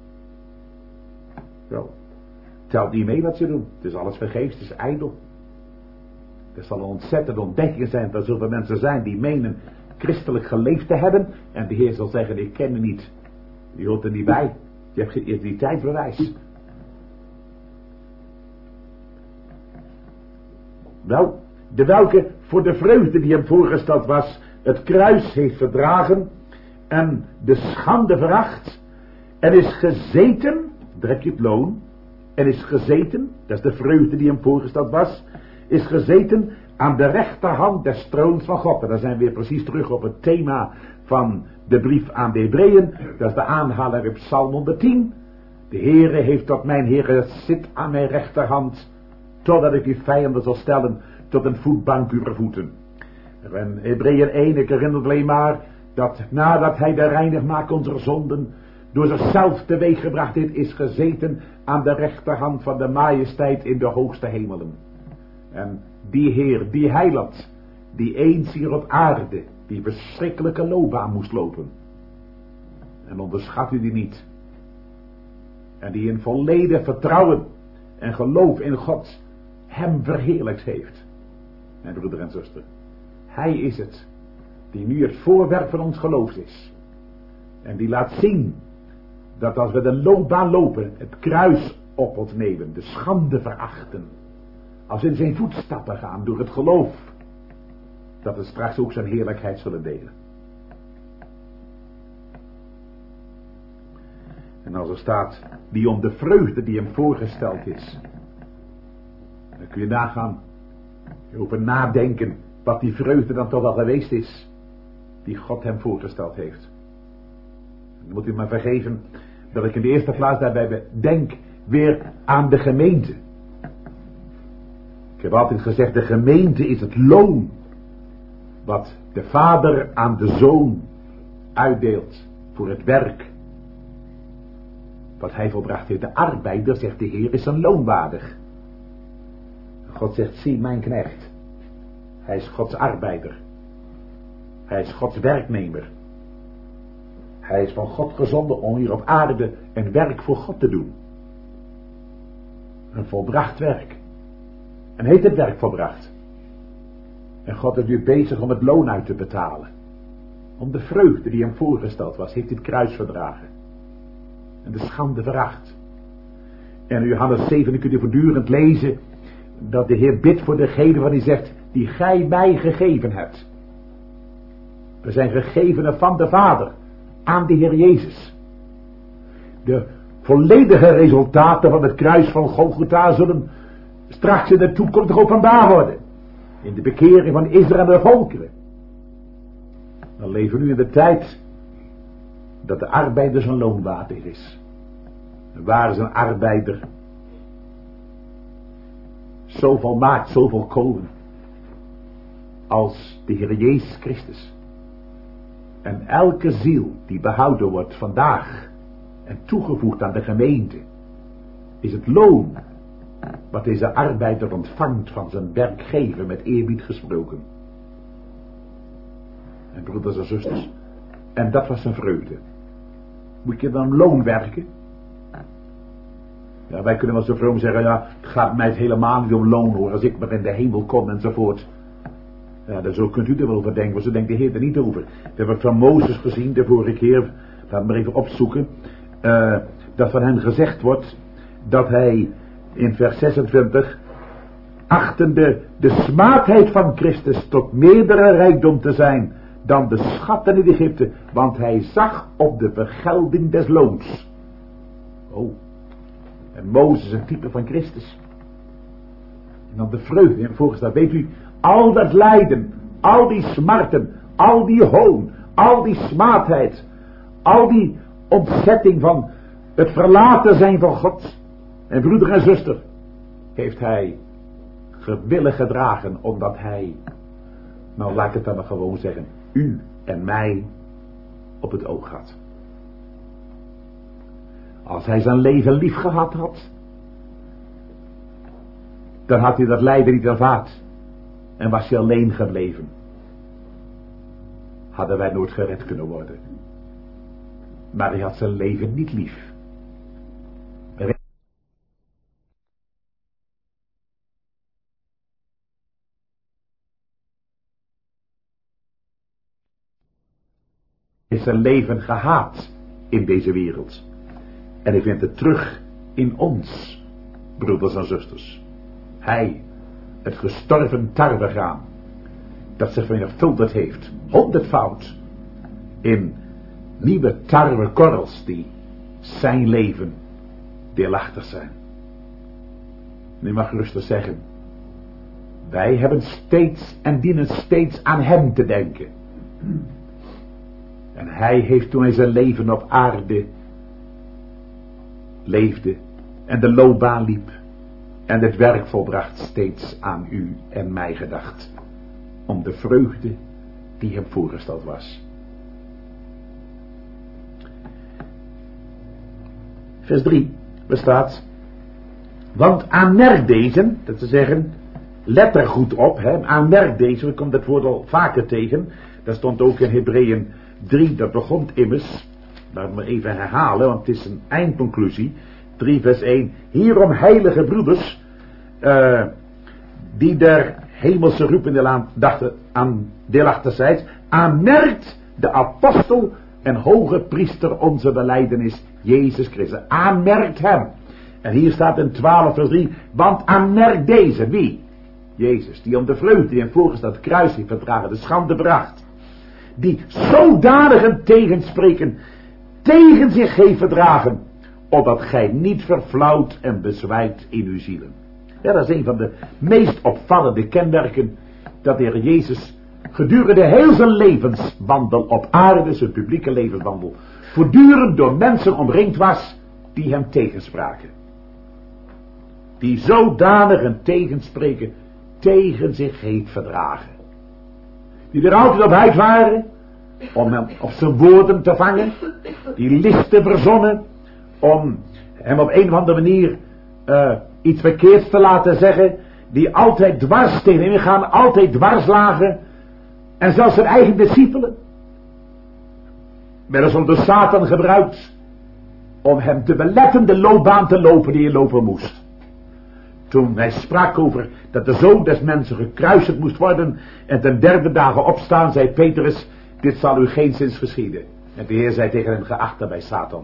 Wel, telt niet mee wat ze doen. Het is alles vergeefs, het is ijdel. Er zal een ontzettende ontdekking zijn dat er zoveel mensen zijn die menen christelijk geleefd te hebben, en de Heer zal zeggen, ik ken u niet. Je hoort er niet bij. Je hebt geen identiteitsbewijs. Wel, de welke voor de vreugde die hem voorgesteld was, het kruis heeft verdragen en de schande veracht en is gezeten, daar heb je het loon, en is gezeten, dat is de vreugde die hem voorgesteld was, is gezeten aan de rechterhand des troons van God. En dan zijn we weer precies terug op het thema van de brief aan de Hebreeën. Dat is de aanhaler op Psalm honderdtien. De Heere heeft tot mijn Heere zit aan mijn rechterhand, totdat ik uw vijanden zal stellen tot een voetbank uw voeten. En Hebreeën één, ik herinner alleen maar dat nadat hij de reinig maakt onze zonden, door zichzelf teweeg gebracht heeft, is gezeten aan de rechterhand van de majesteit in de hoogste hemelen. En die Heer, die heiland, die eens hier op aarde, die verschrikkelijke loopbaan moest lopen. En onderschat u die niet. En die in volledig vertrouwen en geloof in God hem verheerlijkt heeft. Mijn broeder en zuster, hij is het die nu het voorwerp van ons geloof is. En die laat zien dat als we de loopbaan lopen, het kruis op ons nemen, de schande verachten, als we in zijn voetstappen gaan door het geloof, dat we straks ook zijn heerlijkheid zullen delen. En als er staat, die om de vreugde die hem voorgesteld is, dan kun je nagaan, over nadenken, wat die vreugde dan toch al geweest is, die God hem voorgesteld heeft. Dan moet u maar vergeven, dat ik in de eerste plaats daarbij denk weer aan de gemeente. Ik heb altijd gezegd, de gemeente is het loon wat de vader aan de zoon uitdeelt voor het werk wat hij volbracht heeft. De arbeider, zegt de Heer, is een loon waardig. God zegt, zie mijn knecht. Hij is Gods arbeider. Hij is Gods werknemer. Hij is van God gezonden om hier op aarde een werk voor God te doen. Een volbracht werk. En heeft het werk volbracht. En God is nu bezig om het loon uit te betalen. Om de vreugde die hem voorgesteld was, heeft hij het kruis verdragen. En de schande veracht. En in Johannes zeven kunt u voortdurend lezen dat de Heer bidt voor degene wat hij zegt, die gij mij gegeven hebt. We zijn gegevenen van de Vader aan de Heer Jezus. De volledige resultaten van het kruis van Golgotha zullen straks in de toekomst openbaar worden. In de bekering van Israël en de volkeren. Dan leven we nu in de tijd dat de arbeider zijn loon waardig is. En waar is een arbeider zo volmaakt, zo volkomen als de Heer Jezus Christus. En elke ziel die behouden wordt vandaag en toegevoegd aan de gemeente, is het loon wat deze arbeider ontvangt van zijn werkgever, met eerbied gesproken. En broeders en zusters, en dat was zijn vreugde. Moet je dan loon werken? Ja, wij kunnen wel zo vroom zeggen, ja, het gaat mij helemaal niet om loon hoor, als ik maar in de hemel kom enzovoort. Ja, daar zo kunt u er wel over denken, maar zo denkt de Heer er niet over. We hebben het van Mozes gezien, de vorige keer, laat me maar even opzoeken, uh, dat van hem gezegd wordt, dat hij in vers zesentwintig, achtende de smaadheid van Christus tot meerdere rijkdom te zijn dan de schatten in Egypte, want hij zag op de vergelding des loons. Oh, en Mozes een type van Christus. En dan de vreugde in voorgesteld, weet u, al dat lijden, al die smarten, al die hoon, al die smaadheid, al die ontzetting van het verlaten zijn van God. En broeder en zuster, heeft hij gewillig gedragen, omdat hij, nou laat ik het dan maar gewoon zeggen, u en mij op het oog had. Als hij zijn leven lief gehad had, dan had hij dat lijden niet ervaard en was hij alleen gebleven. Hadden wij nooit gered kunnen worden. Maar hij had zijn leven niet lief. Hij heeft zijn leven gehaat in deze wereld. En hij vindt het terug in ons, broeders en zusters. Hij, het gestorven tarwegraan, dat zich vermenigvuldigd heeft, honderdvoud, in nieuwe tarwekorrels die zijn leven deelachtig zijn. Nu mag ik rustig zeggen, wij hebben steeds en dienen steeds aan hem te denken. En hij heeft toen hij zijn leven op aarde leefde en de loopbaan liep en het werk volbracht, steeds aan u en mij gedacht, om de vreugde die hem voorgesteld was. Vers drie bestaat, want aanmerk deze, dat te zeggen, let er goed op, hè, aanmerk deze, we komen dat woord al vaker tegen, dat stond ook in Hebreeën drie, dat begon immers, laat me even herhalen, want het is een eindconclusie, drie vers één, hierom heilige broeders, uh, die der hemelse roepende aan, dachten, aan deelachtig zijt, aanmerkt de apostel en hoge priester onze belijdenis, Jezus Christus, aanmerkt hem. En hier staat in twaalf vers drie, want aanmerkt deze, wie? Jezus, die om de vreugde die hem voorgesteld kruis heeft verdragen, de schande bracht, die zodanigen tegenspreken, tegen zich heeft verdragen, opdat gij niet verflauwt en bezwijkt in uw zielen. Ja, dat is een van de meest opvallende kenmerken, dat de Heer Jezus gedurende heel zijn levenswandel op aarde, zijn publieke levenswandel, voortdurend door mensen omringd was, die hem tegenspraken. Die zodanigen tegenspreken, tegen zich heeft verdragen. Die er altijd op uit waren, om hem op zijn woorden te vangen, die listen verzonnen, om hem op een of andere manier uh, iets verkeerds te laten zeggen, die altijd dwars tegen hem gaan, altijd dwars lagen, en zelfs zijn eigen discipelen werden soms door Satan gebruikt om hem te beletten de loopbaan te lopen die hij lopen moest. Toen hij sprak over dat de zoon des mensen gekruisigd moest worden en ten derde dagen opstaan, zei Petrus, dit zal u geenszins geschieden. En de Heer zei tegen hem, geachte bij Satan.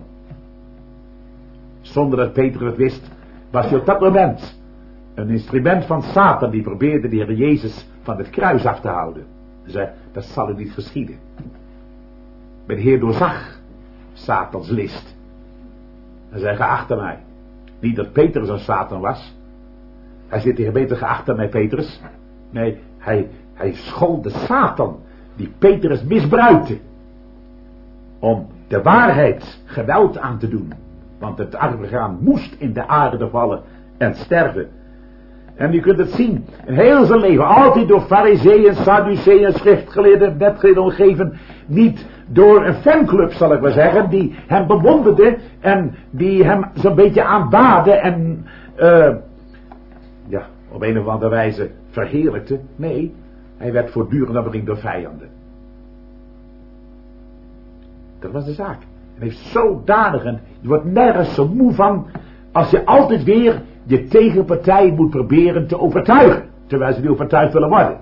Zonder dat Petrus het wist, was hij op dat moment een instrument van Satan die probeerde de Heer Jezus van het kruis af te houden. Hij zei, dat zal u niet geschieden. Maar de Heer doorzag Satans list. Hij zei, ga achter mij. Niet dat Petrus een Satan was. Hij zit hier beter, ga achter mij, Petrus. Nee, hij, hij schold de Satan die Petrus misbruikte. Om de waarheid geweld aan te doen. Want het armgaan moest in de aarde vallen en sterven. En u kunt het zien, in heel zijn leven, altijd door fariseeën, sadduceeën, schriftgeleerden, wetgeleerden omgeven, niet door een fanclub, zal ik maar zeggen, die hem bewonderde en die hem zo'n beetje aanbaden en, uh, ja, op een of andere wijze verheerlijkte. Nee, hij werd voortdurend omringd door vijanden. Dat was de zaak. En heeft zodanig, en je wordt nergens zo moe van, als je altijd weer je tegenpartij moet proberen te overtuigen, terwijl ze niet overtuigd willen worden.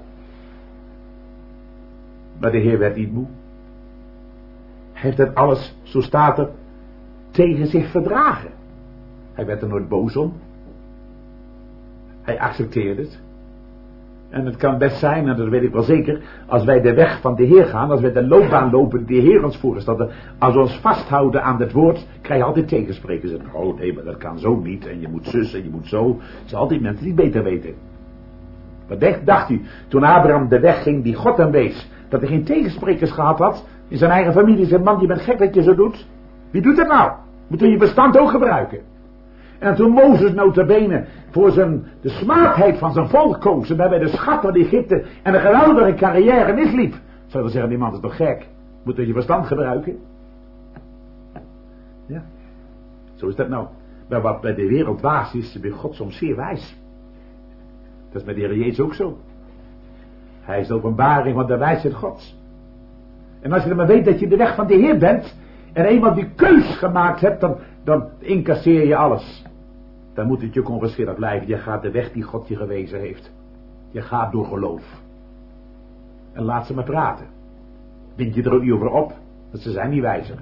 Maar de Heer werd niet moe. Hij heeft het alles, zo staat er, tegen zich verdragen. Hij werd er nooit boos om. Hij accepteerde het. En het kan best zijn, en dat weet ik wel zeker, als wij de weg van de Heer gaan, als wij de loopbaan lopen die de Heer ons voorgesteld, als we ons vasthouden aan het woord, krijg je altijd tegensprekers. En, oh nee, maar dat kan zo niet, en je moet zus, en je moet zo. Er zijn altijd mensen die het beter weten. Wat dacht u, toen Abraham de weg ging die God hem wees, dat hij geen tegensprekers gehad had, in zijn eigen familie zei, man, je bent gek dat je zo doet. Wie doet dat nou? Moet je je verstand ook gebruiken. En toen Mozes nota bene voor zijn, de smaakheid van zijn volk koos, en daarbij de schat van Egypte en een geweldige carrière misliep, zou je zeggen, die man is toch gek? Moet je je verstand gebruiken? Ja, zo is dat nou. Maar wat bij de wereld waas is, is bij God soms zeer wijs. Dat is met de Heer Jezus ook zo. Hij is de openbaring van de wijsheid Gods. En als je dan maar weet dat je de weg van de Heer bent, en eenmaal die keus gemaakt hebt, dan, dan incasseer je alles. Dan moet het je ook onverschillig blijven. Je gaat de weg die God je gewezen heeft. Je gaat door geloof. En laat ze maar praten. Bind je er ook niet over op, want ze zijn niet wijzer.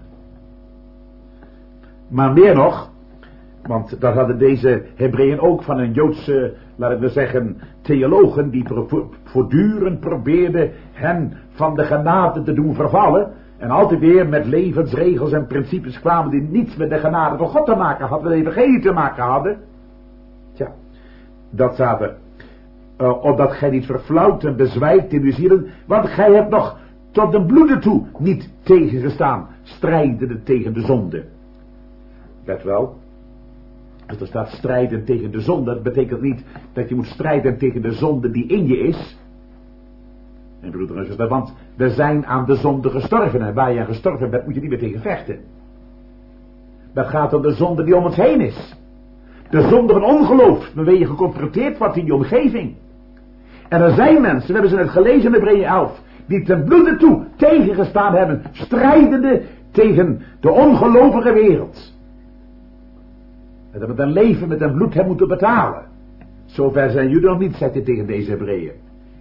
Maar meer nog, want dat hadden deze Hebreeën ook van een Joodse, laten we zeggen, theologen, die voortdurend probeerden hen van de genade te doen vervallen. En altijd weer met levensregels en principes kwamen die niets met de genade van God te maken hadden, met de evangelie te maken hadden. Tja, dat staat er. Uh, opdat gij niet verflauwt en bezwijkt in uw zielen, want gij hebt nog tot de bloede toe niet tegengestaan, strijdende tegen de zonde. Let wel, als er staat strijden tegen de zonde, dat betekent niet dat je moet strijden tegen de zonde die in je is. En broeder en zuster, want we zijn aan de zonde gestorven. En waar je aan gestorven bent, moet je niet meer tegen vechten. Dat gaat om de zonde die om ons heen is. De zonde van ongeloof, waarmee je geconfronteerd wordt in je omgeving. En er zijn mensen, we hebben ze net gelezen in Hebreeën elf, die ten bloede toe tegengestaan hebben, strijdende tegen de ongelovige wereld. En dat we dan leven met een bloed hebben moeten betalen. Zover zijn jullie nog niet, zegt hij tegen deze Hebreeën.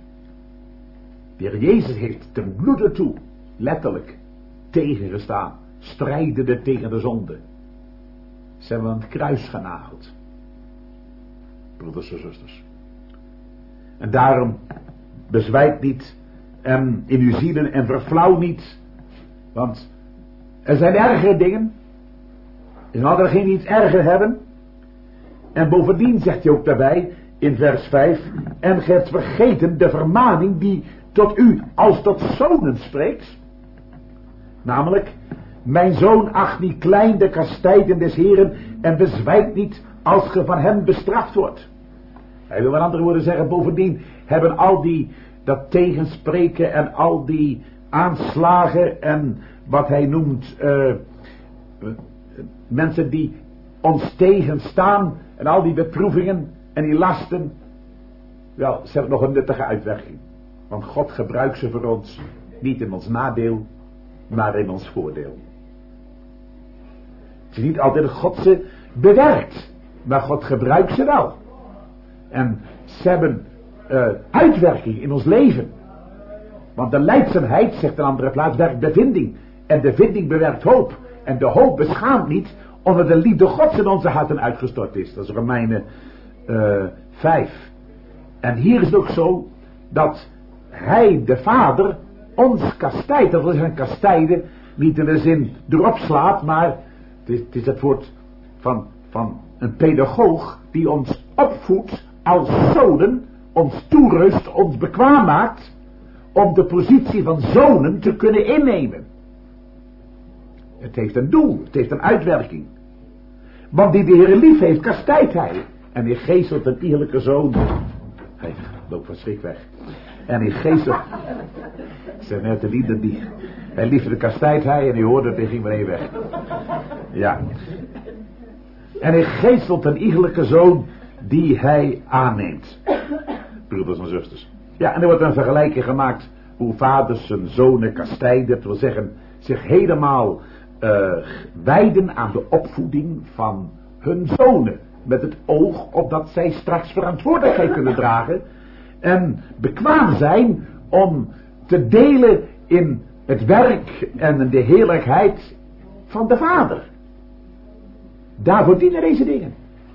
De Heer Jezus heeft ten bloede toe, letterlijk, tegengestaan, strijdende tegen de zonde. Ze hebben aan het kruis genageld. Broeders en zusters. En daarom bezwijkt niet en in uw zielen en verflauw niet. Want er zijn ergere dingen. Er zijn altijd degenen die iets erger hebben. En bovendien zegt hij ook daarbij in vers vijf. En gij hebt vergeten de vermaning die tot u als tot zonen spreekt. Namelijk, mijn zoon acht niet klein de kastijden des Heren en bezwijkt niet als ge van hem bestraft wordt. Hij wil met andere woorden zeggen, bovendien hebben al die, dat tegenspreken en al die aanslagen en wat hij noemt, uh, mensen die ons tegenstaan en al die beproevingen en die lasten, wel, ze hebben nog een nuttige uitwerking. Want God gebruikt ze voor ons, niet in ons nadeel, maar in ons voordeel. Het is niet altijd dat God ze bewerkt, maar God gebruikt ze wel. En ze hebben uh, uitwerking in ons leven. Want de lijdzaamheid, zegt een andere plaats, werkt bevinding. En de vinding bewerkt hoop. En de hoop beschaamt niet, omdat de liefde Gods in onze harten uitgestort is. Dat is Romeinen uh, vijf. En hier is het ook zo, dat hij, de Vader, ons kastijdt. Dat is een kastijden, niet in de zin erop slaat, maar het is, het is het woord van, van een pedagoog die ons opvoedt als zonen, ons toerust, ons bekwaam maakt om de positie van zonen te kunnen innemen. Het heeft een doel, het heeft een uitwerking. Want die de Heer lief heeft, kastijdt hij. En hij geestelt een iegelijke zoon. Hij loopt van schrik weg. En hij geestelt... Ik zeg net de liefde die... Hij liefde kastijdt hij en hij hoorde het en ging meteen weg. Ja. En hij geestelt een iegelijke zoon die hij aanneemt. Broeders en zusters. Ja, en er wordt een vergelijking gemaakt hoe vaders hun zonen kastijden. Dat wil zeggen, zich helemaal uh, wijden aan de opvoeding van hun zonen. Met het oog op dat zij straks verantwoordelijkheid kunnen dragen. En bekwaam zijn om te delen in het werk en de heerlijkheid van de vader. Daarvoor dienen deze dingen.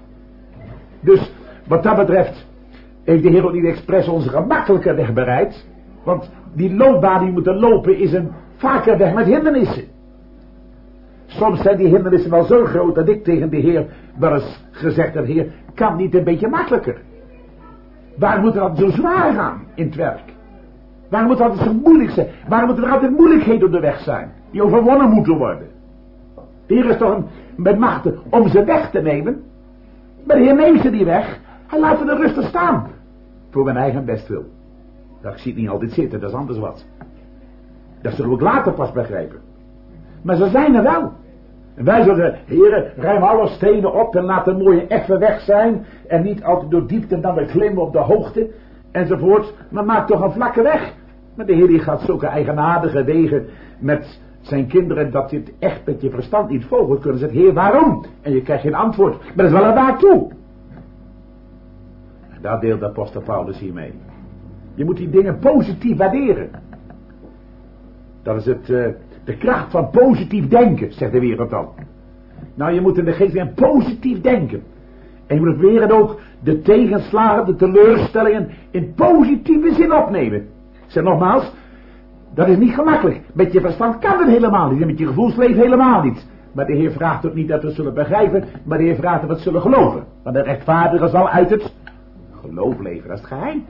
Dus wat dat betreft heeft de Heer ook niet expres onze gemakkelijke weg bereid. Want die loopbaan die we moeten lopen is een vaker weg met hindernissen. Soms zijn die hindernissen wel zo groot dat ik tegen de Heer wel eens gezegd heb: Heer, kan niet een beetje makkelijker? Waarom moet er altijd zo zwaar gaan in het werk? Waarom moet het altijd zo moeilijk zijn? Waarom moeten er altijd moeilijkheden op de weg zijn die overwonnen moeten worden? De Heer is toch een, met machten om ze weg te nemen? Maar de Heer neemt ze die weg. Hij laat ze er rustig staan. Voor mijn eigen bestwil. Dat zie ik niet altijd zitten, dat is anders wat. Dat zullen we ook later pas begrijpen. Maar ze zijn er wel. En wij zullen, heren, ruim alle stenen op en laat de mooie effen weg zijn. En niet altijd door diepte en dan weer klimmen op de hoogte. Enzovoort. Maar maak toch een vlakke weg. Maar de Heer die gaat zulke eigenaardige wegen met zijn kinderen dat je het echt met je verstand niet volgt kunnen zeggen: Heer, waarom? En je krijgt geen antwoord. Maar dat is wel een waartoe. En daar deelt de apostel Paulus hiermee. Je moet die dingen positief waarderen. Dat is het, uh, de kracht van positief denken, zegt de wereld dan. Nou, je moet in de geest weer positief denken. En je moet proberen ook de tegenslagen, de teleurstellingen in positieve zin opnemen. Ik zeg nogmaals, dat is niet gemakkelijk. Met je verstand kan het helemaal niet. En met je gevoelsleven helemaal niet. Maar de Heer vraagt ook niet dat we het zullen begrijpen. Maar de Heer vraagt dat we het zullen geloven. Want de rechtvaardige zal uit het geloof leven. Dat is het geheim.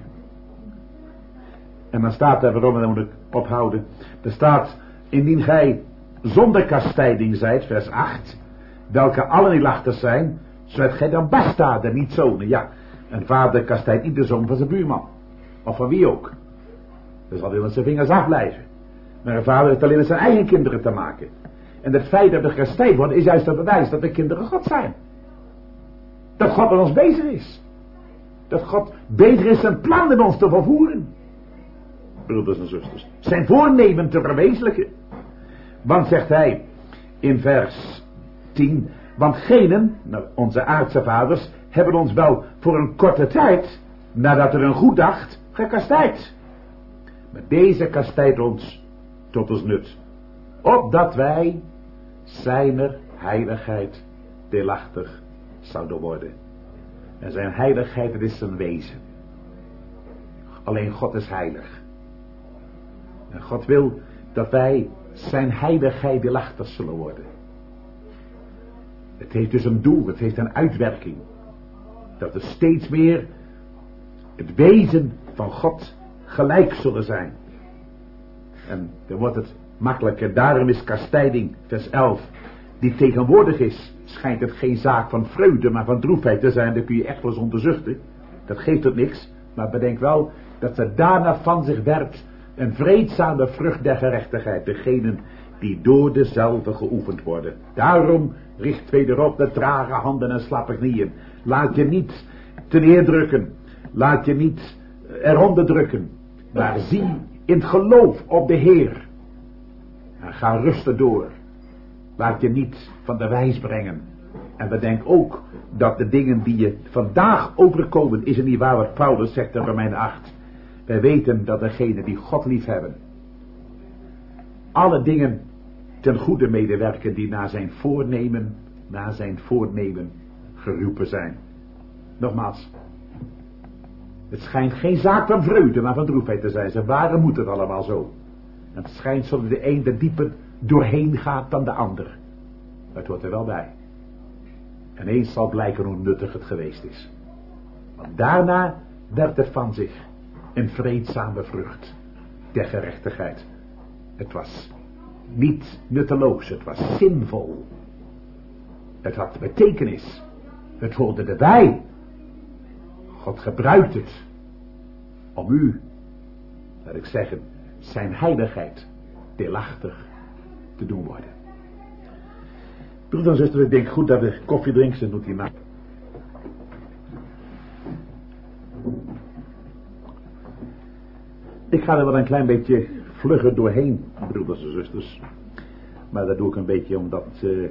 En dan staat er, waarom, en dan moet ik ophouden. Er staat, indien gij zonder kastijding zijt, vers acht. Welke allen nielachters zijn. Zodat gij dan bastaarden, niet zonen. Ja, een vader kastijdt niet de zoon van zijn buurman. Of van wie ook. Dan zal hij met zijn vingers afblijven. Maar een vader heeft alleen met zijn eigen kinderen te maken. En het feit dat we gestijd worden is juist het bewijs dat we kinderen God zijn. Dat God met ons bezig is. Dat God bezig is zijn plan met ons te vervoeren. Broeders en zusters. Zijn voornemen te verwezenlijken. Want zegt hij in vers tien. Want genen, nou, onze aardse vaders, hebben ons wel voor een korte tijd, nadat er een goed dacht, gekastijd. Maar deze kastijdt ons tot ons nut. Opdat wij zijner heiligheid deelachtig zouden worden. En zijn heiligheid, het is zijn wezen. Alleen God is heilig. En God wil dat wij zijn heiligheid deelachtig zullen worden. Het heeft dus een doel, het heeft een uitwerking. Dat we steeds meer het wezen van God gelijk zullen zijn. En dan wordt het makkelijker. Daarom is kastijding, vers elf, die tegenwoordig is, schijnt het geen zaak van vreugde, maar van droefheid te zijn. Daar kun je echt wel eens onder zuchten. Dat geeft het niks. Maar bedenk wel dat ze daarna van zich werpt een vreedzame vrucht der gerechtigheid. Degenen die door dezelfde geoefend worden. Daarom richt wederop de trage handen en slappe knieën. Laat je niet te neerdrukken. Laat je niet eronder drukken. Maar zie in het geloof op de Heer. En ga rustig door. Laat je niet van de wijs brengen. En bedenk ook dat de dingen die je vandaag overkomen, is er niet waar wat Paulus zegt in Romeinen acht. Wij weten dat degenen die God lief hebben, alle dingen ten goede medewerken die naar zijn voornemen, naar zijn voornemen geroepen zijn. Nogmaals, het schijnt geen zaak van vreugde, maar van droefheid te zijn. Ze waarom moet het allemaal zo? En het schijnt zo dat de een er dieper doorheen gaat dan de ander. Maar het hoort er wel bij. En eens zal blijken hoe nuttig het geweest is. Want daarna werd het van zich een vreedzame vrucht der gerechtigheid. Het was niet nutteloos, het was zinvol. Het had betekenis. Het hoorde erbij. God gebruikt het om u, laat ik zeggen, zijn heiligheid deelachtig te doen worden. Broeder en zuster, ik denk goed dat de koffie drinkt, ze doet hierna. Ik ga er wel een klein beetje vlugger doorheen, broeders en zusters. Maar dat doe ik een beetje omdat uh,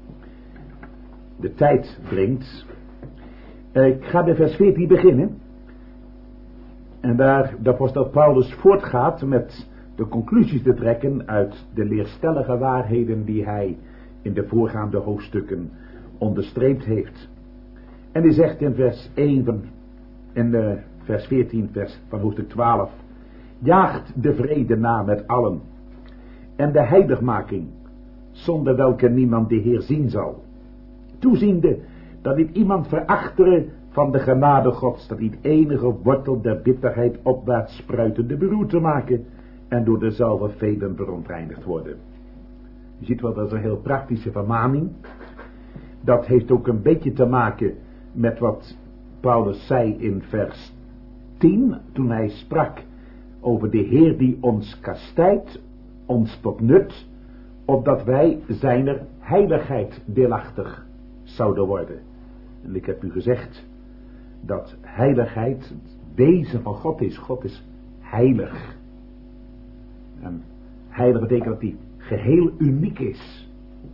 de tijd dringt. Uh, ik ga bij vers veertien beginnen. En daar de apostel Paulus voortgaat met de conclusies te trekken uit de leerstellige waarheden die hij in de voorgaande hoofdstukken onderstreept heeft. En hij zegt in vers één van, in uh, vers veertien vers van hoofdstuk twaalf. Jaagt de vrede na met allen en de heiligmaking, zonder welke niemand de Heer zien zal. Toeziende dat niet iemand verachtere van de genade Gods, dat niet enige wortel der bitterheid opwaarts spruitende beroerd te maken en door dezelfde velen verontreinigd worden. Je ziet wel, dat is een heel praktische vermaning. Dat heeft ook een beetje te maken met wat Paulus zei in vers tien, toen hij sprak over de Heer die ons kastijdt, ons tot nut, opdat wij zijner heiligheid deelachtig zouden worden. En ik heb u gezegd dat heiligheid het wezen van God is. God is heilig. En heilig betekent dat hij geheel uniek is.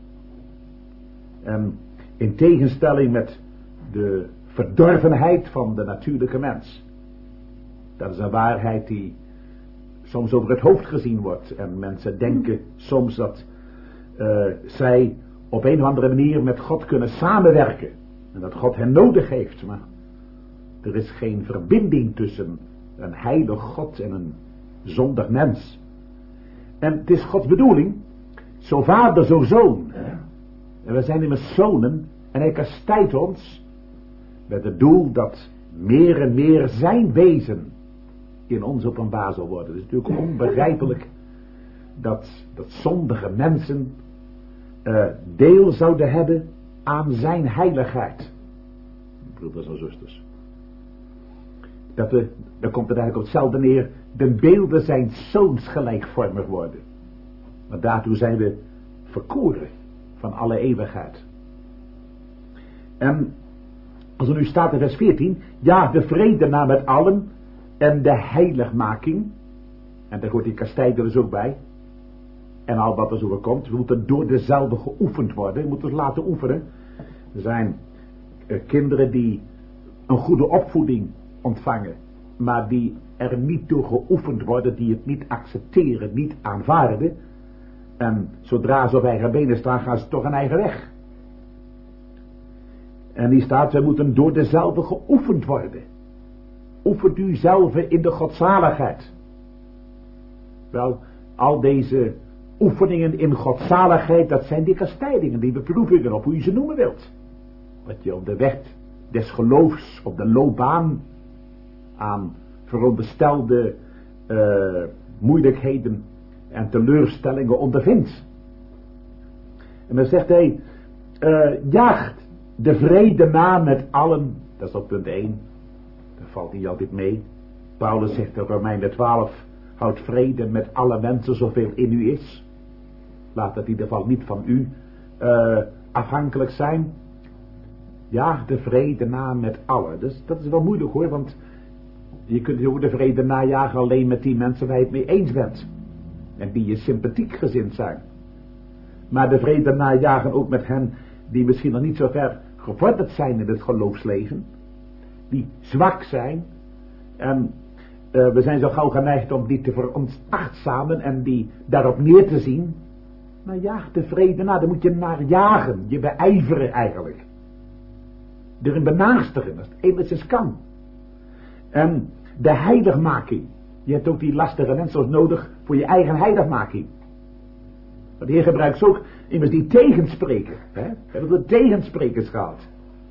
En in tegenstelling met de verdorvenheid van de natuurlijke mens. Dat is een waarheid die soms over het hoofd gezien wordt. En mensen denken soms dat uh, zij op een of andere manier met God kunnen samenwerken. En dat God hen nodig heeft. Maar er is geen verbinding tussen een heilig God en een zondig mens. En het is Gods bedoeling, zo vader, zo zoon. En we zijn immers zonen en hij kastijdt ons met het doel dat meer en meer zijn wezen in ons openbaar zal worden. Het is natuurlijk onbegrijpelijk dat, dat zondige mensen uh, deel zouden hebben aan zijn heiligheid. Broeders en zusters. Dat we, dan komt het eigenlijk op hetzelfde neer, de beelden zijn zoons gelijkvormig worden. Maar daartoe zijn we verkoren van alle eeuwigheid. En als er nu staat in vers veertien, ja, de vrede na met allen en de heiligmaking, en daar hoort die kastijding dus ook bij, en al wat er zo komt, we moeten door dezelfde geoefend worden, we moeten ons laten oefenen. Er zijn uh, kinderen die een goede opvoeding ontvangen, maar die er niet door geoefend worden, die het niet accepteren, niet aanvaarden. En zodra ze op eigen benen staan, gaan ze toch een eigen weg. En die staat, we moeten door dezelfde geoefend worden. Oefent u zelf in de godzaligheid. Wel, al deze oefeningen in godzaligheid, dat zijn die kastijdingen, die beproevingen, op hoe je ze noemen wilt. Wat je op de weg des geloofs, op de loopbaan, aan veronderstelde uh, moeilijkheden en teleurstellingen ondervindt. En dan zegt hij, uh, jaagt de vrede na met allen. Dat is op punt één. Dat valt niet altijd mee. Paulus zegt in Romeinen twaalf, houd vrede met alle mensen zoveel in u is. Laat het in ieder geval niet van u uh, afhankelijk zijn. Jaag de vrede na met allen. Dus dat is wel moeilijk hoor, want je kunt ook de vrede najagen alleen met die mensen waar je het mee eens bent. En die je sympathiek gezind zijn. Maar de vrede najagen ook met hen die misschien nog niet zo ver gevorderd zijn in het geloofsleven. Die zwak zijn. En uh, we zijn zo gauw geneigd om die te veronachtzamen en die daarop neer te zien. Maar jaag de vrede na, daar moet je naar jagen. Je beijveren eigenlijk. Erin benaastigen, als het enigszins kan. En de heiligmaking. Je hebt ook die lastige mensen nodig voor je eigen heiligmaking. Want de Heer gebruikt ook immers die tegenspreker. Hè? We hebben de tegensprekers gehad.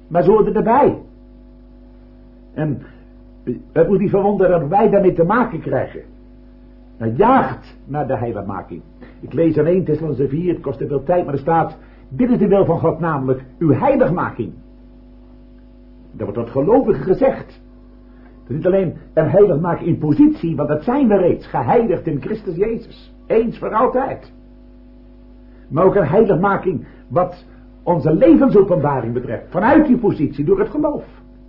maar ze hoorden erbij. En het moet niet verwonderen dat wij daarmee te maken krijgen. Het jaagt naar de heiligmaking. Ik lees aan één Thessalonicenzen vier, het kost te veel tijd, maar er staat, dit is de wil van God, namelijk uw heiligmaking. Dat wordt tot gelovigen gezegd. Het is niet alleen een heiligmaking in positie, want dat zijn we reeds, geheiligd in Christus Jezus. Eens voor altijd. Maar ook een heiligmaking wat onze levensopenbaring betreft, vanuit die positie, door het geloof.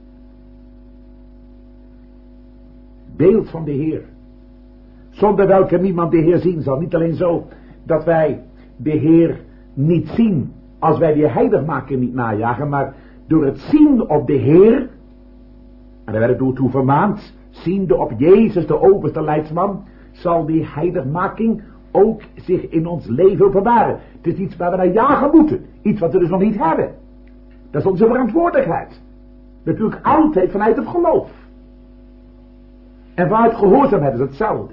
Beeld van de Heer. Zonder welke niemand de Heer zien zal. Niet alleen zo dat wij de Heer niet zien als wij die heiligmaking niet najagen, maar door het zien op de Heer, en daar werden we toe vermaand, ziende op Jezus de overste leidsman, zal die heiligmaking ook zich in ons leven openbaren. Het is iets waar we naar jagen moeten. Iets wat we dus nog niet hebben. Dat is onze verantwoordelijkheid. Natuurlijk altijd vanuit het geloof. En vanuit gehoorzaamheid is hetzelfde.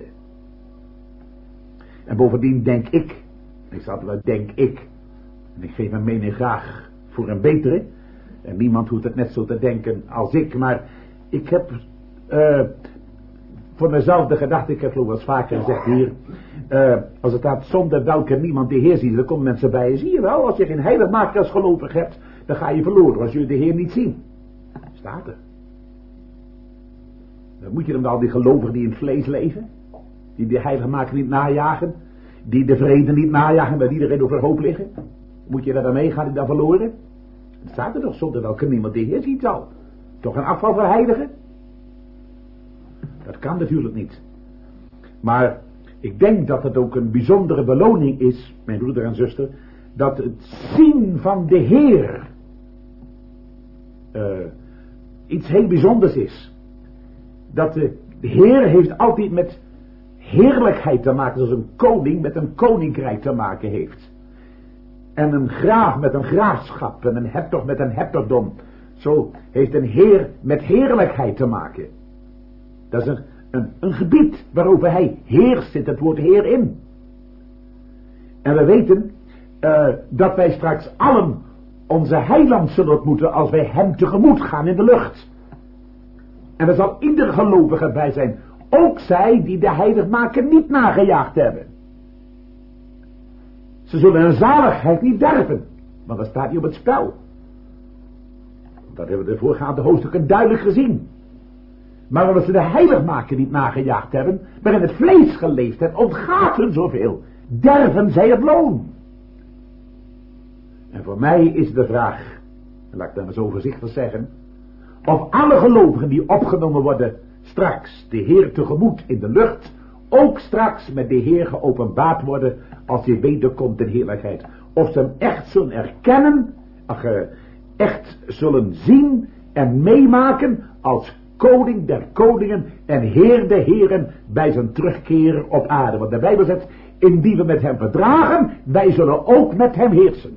En bovendien denk ik, ik zal het wel denk ik, en ik geef mijn mening graag voor een betere, en niemand hoeft het net zo te denken als ik, maar ik heb uh, voor mezelf de gedachte, ik heb geloof wel eens vaker gezegd hier, uh, als het staat zonder welke niemand de Heer ziet, dan komen mensen bij je, zie je wel, als je geen heiligmaker als gelovig hebt, dan ga je verloren als je de Heer niet zien. Staat er. Dan moet je dan al die gelovigen die in het vlees leven, die de heiligmaker niet najagen, die de vrede niet najagen, waar iedereen overhoop liggen, moet je daar dan mee gaan die dan verloren? Het staat er toch zonder welke niemand de Heer ziet zal. Toch een afval voor heiligen? Dat kan natuurlijk niet. Maar ik denk dat het ook een bijzondere beloning is, mijn broeder en zuster, dat het zien van de Heer uh, iets heel bijzonders is. Dat de Heer heeft altijd met heerlijkheid te maken, zoals een koning met een koninkrijk te maken heeft. En een graaf met een graafschap en een hertog met een hertogdom. Zo heeft een heer met heerlijkheid te maken. Dat is een, een, een gebied waarover hij heerst, zit het woord heer in. En we weten uh, dat wij straks allen onze heiland zullen ontmoeten als wij hem tegemoet gaan in de lucht. En er zal ieder gelovige bij zijn, ook zij die de heiligmaker niet nagejaagd hebben. Ze zullen hun zaligheid niet derven, want dat staat niet op het spel. Dat hebben we de voorgaande hoofdstukken duidelijk gezien. Maar omdat ze de heiligmaker niet nagejaagd hebben, maar in het vlees geleefd hebben, ontgaat hun zoveel. Derven zij het loon. En voor mij is de vraag, en laat ik dat maar zo voorzichtig zeggen, of alle gelovigen die opgenomen worden straks de Heer tegemoet in de lucht, ook straks met de Heer geopenbaard worden als hij wederkomt in heerlijkheid. Of ze hem echt zullen erkennen, ach, echt zullen zien en meemaken als koning der koningen en heer der heren bij zijn terugkeer op aarde. Want de Bijbel zegt, indien we met hem verdragen, wij zullen ook met hem heersen.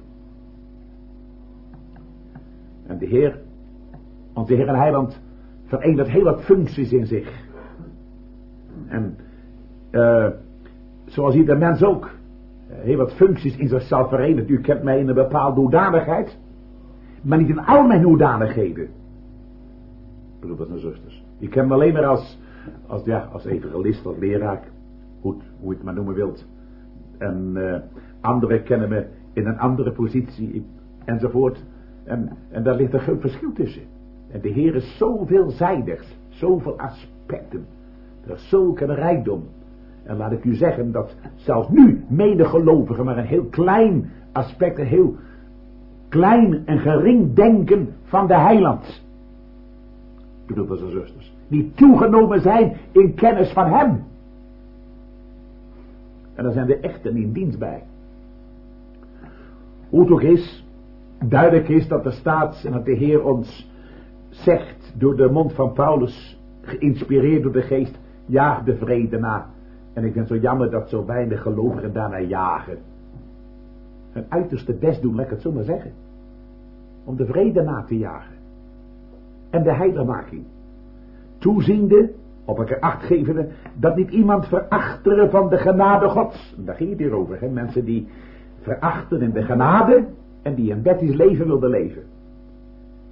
En de Heer, onze Heer en Heiland, verenigt heel wat functies in zich. En uh, zoals ieder mens ook heel wat functies in zichzelf verenigt. U kent mij in een bepaalde hoedanigheid, maar niet in al mijn hoedanigheden. Broeders en zusters. Je kent me alleen maar als, als, ja, als evangelist, als leraar, hoe, hoe je het maar noemen wilt. En uh, anderen kennen me in een andere positie, enzovoort. En, en daar ligt een groot verschil tussen. En de Heer is zo veelzijdig, zoveel aspecten. Er is zulke rijkdom. En laat ik u zeggen dat zelfs nu medegelovigen maar een heel klein aspect, een heel klein en gering denken van de heiland. Broeders en zusters. Die toegenomen zijn in kennis van hem. En daar zijn de echten in dienst bij. Hoe het ook is, duidelijk is dat er staat en dat de Heer ons zegt door de mond van Paulus, geïnspireerd door de geest, jaag de vrede na. En ik vind het zo jammer dat zo weinig gelovigen daarna jagen. Hun uiterste best doen, laat ik het zo maar zeggen. Om de vrede na te jagen. En de heiligmaking. Toeziende, op elkaar achtgevende, dat niet iemand verachteren van de genade Gods. Daar ging het hier over, hè? Mensen die verachten in de genade en die een wettisch leven wilden leven.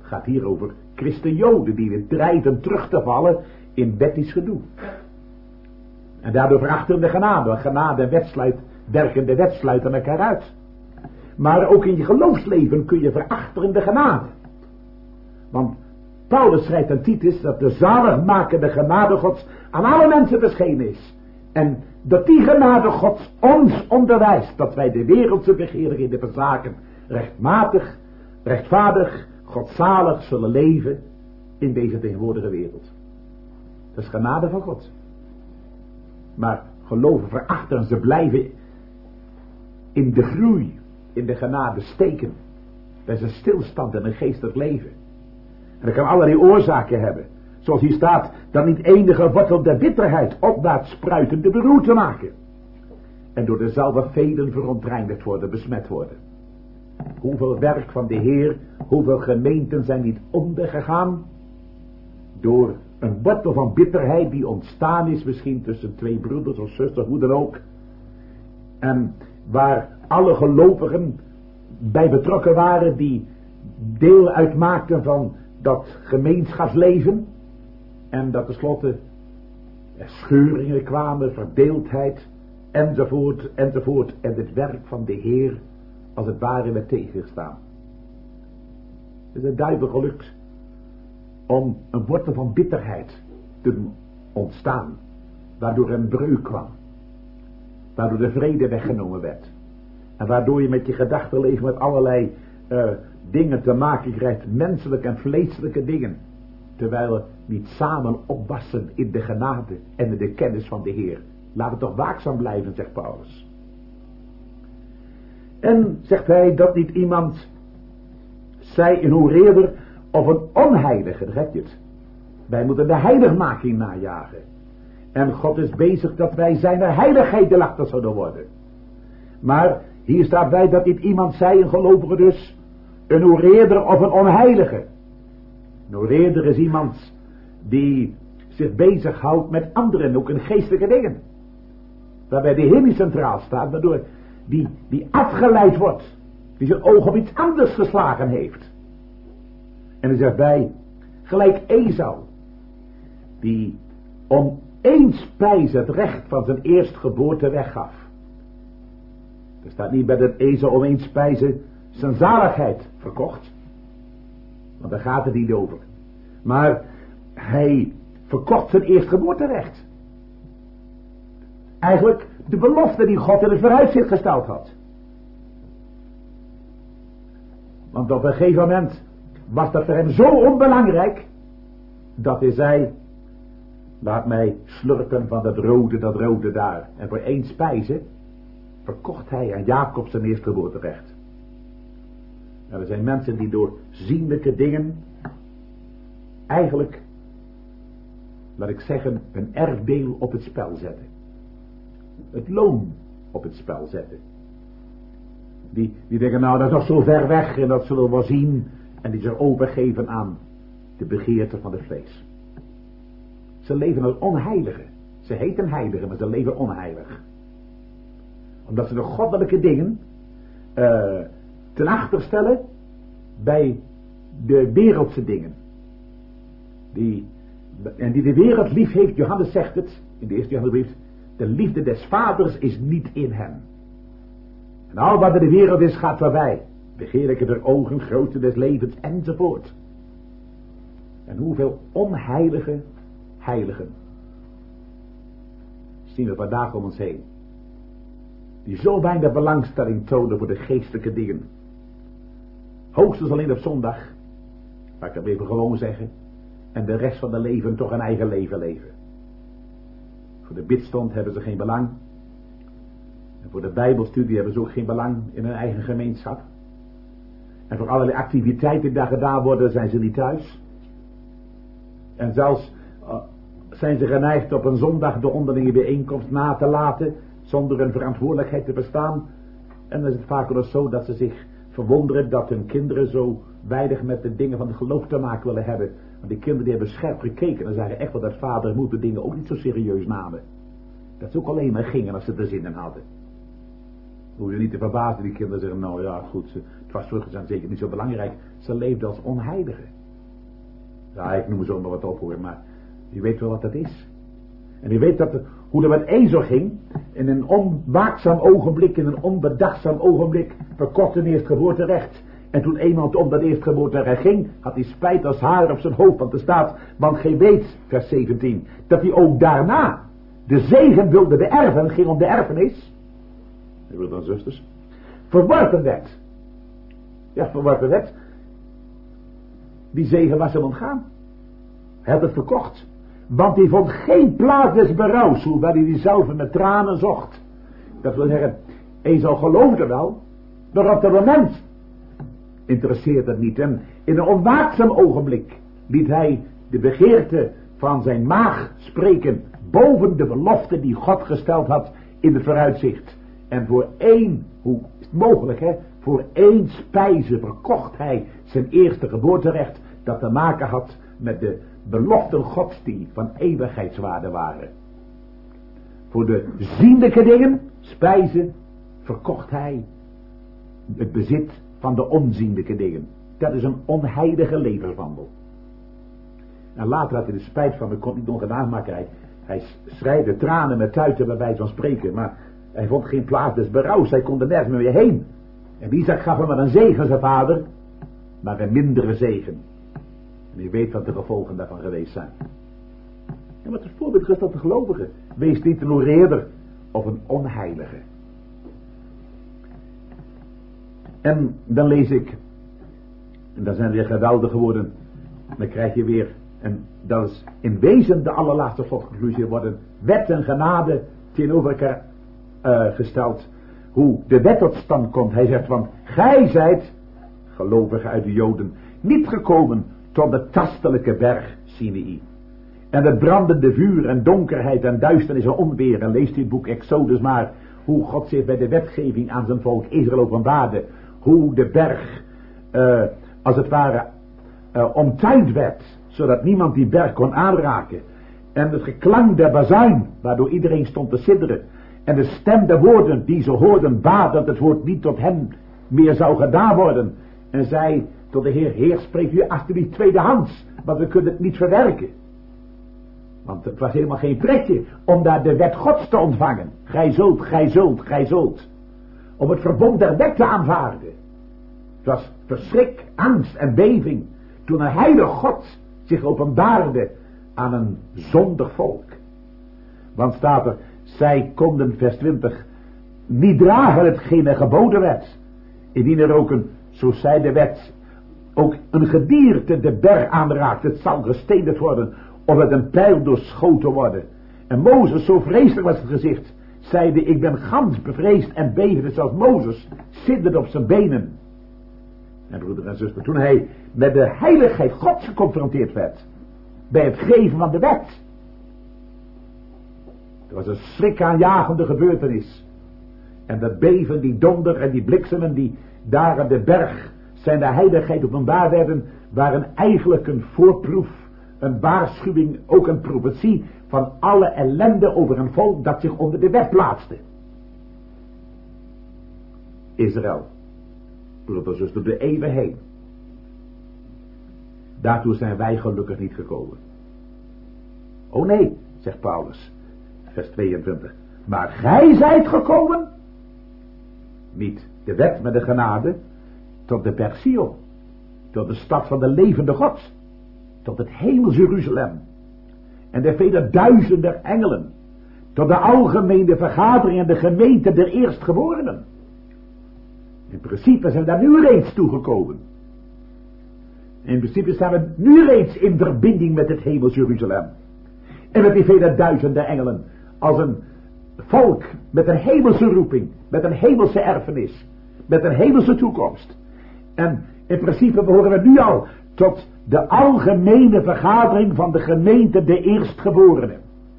Het gaat hier over christen-joden die weer dreigen terug te vallen in wettisch gedoe. En daardoor verachteren de genade. Want genade en wet sluit, werkende wet sluiten elkaar uit. Maar ook in je geloofsleven kun je verachteren de genade. Want Paulus schrijft aan Titus dat de zaligmakende genade Gods aan alle mensen verschenen is. En dat die genade Gods ons onderwijst dat wij de wereldse begeerlijkheden verzaken rechtmatig, rechtvaardig, godzalig zullen leven in deze tegenwoordige wereld. Dat is genade van God. Maar geloven verachteren, ze blijven in de groei, in de genade steken. Dat is een stilstand in een geestelijk leven. En dat kan allerlei oorzaken hebben. Zoals hier staat, dan niet enige wortel der bitterheid opwaarts spruitende beroerd te maken. En door dezelfde velen verontreinigd worden, besmet worden. Hoeveel werk van de Heer, hoeveel gemeenten zijn niet ondergegaan door een wortel van bitterheid die ontstaan is misschien tussen twee broeders of zusters, hoe dan ook. En waar alle gelovigen bij betrokken waren die deel uitmaakten van dat gemeenschapsleven. En dat tenslotte er scheuringen kwamen, verdeeldheid, enzovoort, enzovoort. En het werk van de Heer als het ware werd tegengestaan. Het is een duivel gelukt om een wortel van bitterheid te ontstaan, waardoor een breuk kwam, waardoor de vrede weggenomen werd en waardoor je met je gedachtenleven met allerlei uh, dingen te maken krijgt, menselijke en vleeselijke dingen, terwijl we niet samen opwassen in de genade en in de kennis van de Heer. Laat het toch waakzaam blijven, zegt Paulus. En zegt hij dat niet iemand zij een hoereerder of een onheilige, daar heb je het. Wij moeten de heiligmaking najagen. En God is bezig dat wij zijn heiligheid delachter zouden worden. Maar hier staat bij dat niet iemand zij, een gelovige dus, een hoereerder of een onheilige. Een hoereerder is iemand die zich bezighoudt met anderen, ook in geestelijke dingen. Waarbij de Heer niet centraal staat, waardoor die, die afgeleid wordt, die zijn oog op iets anders geslagen heeft. En er zegt bij, gelijk Esau, die om één spijze het recht van zijn eerstgeboorte weggaf. Er staat niet bij dat Esau om één spijze zijn zaligheid verkocht. Want daar gaat het niet over. Maar hij verkocht zijn eerstgeboorterecht. Eigenlijk de belofte die God in het vooruitzicht gesteld had. Want op een gegeven moment was dat voor hem zo onbelangrijk, dat hij zei, laat mij slurpen van dat rode, dat rode daar. En voor één spijze verkocht hij aan Jacob zijn eerstgeboorterecht. En er zijn mensen die door zienlijke dingen eigenlijk, laat ik zeggen, een erfdeel op het spel zetten. Het loon op het spel zetten. Die, die denken, nou dat is nog zo ver weg en dat zullen we wel zien. En die zich overgeven aan de begeerte van het vlees. Ze leven als onheiligen. Ze heten heiligen, maar ze leven onheilig. Omdat ze de goddelijke dingen uh, ten achter stellen bij de wereldse dingen. Die, en die de wereld lief heeft, Johannes zegt het, in de eerste Johannesbrief, de liefde des vaders is niet in hem. En al wat er de wereld is gaat voorbij. Begeerlijke der ogen, grootte des levens, enzovoort. En hoeveel onheilige heiligen zien we vandaag om ons heen. Die zo weinig belangstelling tonen voor de geestelijke dingen. Hoogstens alleen op zondag, maar ik kan even gewoon zeggen, en de rest van hun leven toch een eigen leven leven. Voor de bidstond hebben ze geen belang. En voor de bijbelstudie hebben ze ook geen belang in hun eigen gemeenschap. En voor allerlei activiteiten die daar gedaan worden, zijn ze niet thuis. En zelfs uh, zijn ze geneigd op een zondag de onderlinge bijeenkomst na te laten, zonder een verantwoordelijkheid te bestaan. En dan is het vaak wel zo dat ze zich verwonderen dat hun kinderen zo weinig met de dingen van het geloof te maken willen hebben. Want die kinderen die hebben scherp gekeken en zagen echt wel dat vader en moeder dingen ook niet zo serieus namen. Dat ze ook alleen maar gingen als ze er zin in hadden. Hoe je niet te verbazen, die kinderen zeggen, nou ja goed, Het was voortgezet zeker niet zo belangrijk. Ze leefde als onheilige. Ja, ik noem zo maar wat op hoor, maar u weet wel wat dat is. En u weet dat het, hoe er met Ezo ging. In een onwaakzaam ogenblik, in een onbedachtzaam ogenblik, verkocht een eerstgeboorterecht. En toen iemand om dat eerstgeboorterecht ging, had hij spijt als haar op zijn hoofd. Want er staat, want gij weet, vers zeventien, dat hij ook daarna de zegen wilde beërven, ging om de erfenis. U wilt dan zusters? Verworpen werd. Ja, verworpen werd. Die zegen was hem ontgaan. Hij had het verkocht. Want hij vond geen plaats des berouws, hoewel hij die zelf met tranen zocht. Dat wil zeggen, Esau geloofde wel, maar op dat moment interesseert het niet. En in een onwaakzaam ogenblik liet hij de begeerte van zijn maag spreken boven de belofte die God gesteld had in het vooruitzicht. En voor één, hoe is het mogelijk hè, voor één spijze verkocht hij zijn eerste geboorterecht dat te maken had met de beloften Gods die van eeuwigheidswaarde waren. Voor de zienlijke dingen, spijzen, verkocht hij het bezit van de onzienlijke dingen. Dat is een onheilige levenswandel. En later had hij de spijt van, ik kon niet ongedaan maken. Hij, hij schreide tranen met tuiten bij wijze van spreken, maar hij vond geen plaats des berouws. Hij kon er nergens meer heen. En Isaac gaf hem maar een zegen, zijn vader, maar een mindere zegen. En u weet wat de gevolgen daarvan geweest zijn. En wat het voorbeeld is dat de gelovige. Wees niet een oreerder of een onheilige. En dan lees ik. En dan zijn weer geweldige woorden. Dan krijg je weer. En dat is in wezen de allerlaatste slotconclusie worden. Wet en genade tegenover elkaar uh, gesteld. Hoe de wet tot stand komt. Hij zegt van. Gij zijt, gelovigen uit de Joden, niet gekomen tot de tastelijke berg Sinai. En het brandende vuur en donkerheid en duisternis en onweer. En leest dit boek Exodus maar. Hoe God zich bij de wetgeving aan zijn volk Israël openbaarde. Hoe de berg uh, als het ware uh, omtuind werd. Zodat niemand die berg kon aanraken. En het geklank der bazuin. Waardoor iedereen stond te sidderen. En de stem der woorden die ze hoorden baat dat het woord niet tot hen meer zou gedaan worden. En zei tot de Heer, Heer spreekt u alsjeblieft tweedehands. Want we kunnen het niet verwerken. Want het was helemaal geen pretje om daar de wet Gods te ontvangen. Gij zult, gij zult, gij zult. Om het verbond der wet te aanvaarden. Het was verschrik, angst en beving. Toen een heilige God zich openbaarde aan een zondig volk. Want staat er, zij konden, vers twintig, niet dragen hetgeen er geboden werd. Indien er ook een, zo zei de wet, ook een gedierte de berg aanraakt, het zal gesteend worden, of het een pijl doorschoten worden. En Mozes, zo vreselijk was het gezicht, zeide, ik ben gans bevreesd en bevende zoals Mozes, zittend op zijn benen. En broeder en zuster, toen hij met de heiligheid Gods geconfronteerd werd, bij het geven van de wet. Er was een schrikaanjagende gebeurtenis. En dat beven, die donder en die bliksemen die daar aan de berg zijn de heiligheid openbaar werden, waren eigenlijk een voorproef, een waarschuwing, ook een profetie van alle ellende over een volk dat zich onder de wet plaatste. Israël, broeder en zuster, de eeuwen heen. Daartoe zijn wij gelukkig niet gekomen. Oh nee, zegt Paulus, vers tweeëntwintig. Maar gij zijt gekomen, niet de wet met de genade, tot de berg Sion, tot de stad van de levende God, tot het hemels Jeruzalem, en de vele duizenden engelen, tot de algemene vergadering en de gemeente der eerstgeborenen. In principe zijn we daar nu reeds toegekomen. In principe zijn we nu reeds in verbinding met het hemels Jeruzalem. En met die vele duizenden engelen, als een volk met een hemelse roeping, met een hemelse erfenis, met een hemelse toekomst. En in principe behoren we nu al tot de algemene vergadering van de gemeente de eerstgeborenen.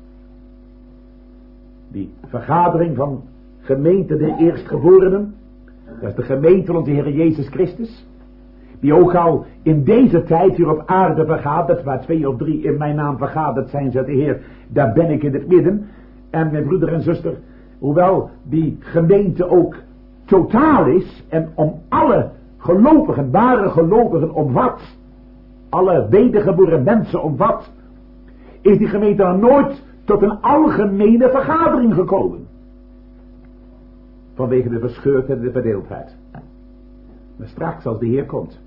Die vergadering van gemeente de eerstgeborenen, dat is de gemeente van onze Heer Jezus Christus, die ook al in deze tijd hier op aarde vergadert, waar twee of drie in mijn naam vergaderd zijn, zegt de Heer, daar ben ik in het midden. En mijn broeder en zuster, hoewel die gemeente ook totaal is en om alle gelovigen, ware gelovigen omvat, alle wedergeboren mensen omvat, is die gemeente dan nooit tot een algemene vergadering gekomen. Vanwege de verscheurdheid en de verdeeldheid. Maar straks als de Heer komt,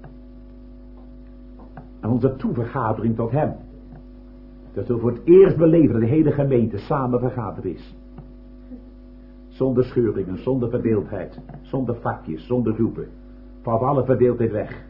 en onze toevergadering tot hem, dat we voor het eerst beleven dat de hele gemeente samen vergaderd is. Zonder scheuringen, zonder verdeeldheid, zonder vakjes, zonder groepen. Valt alle verdeeldheid weg.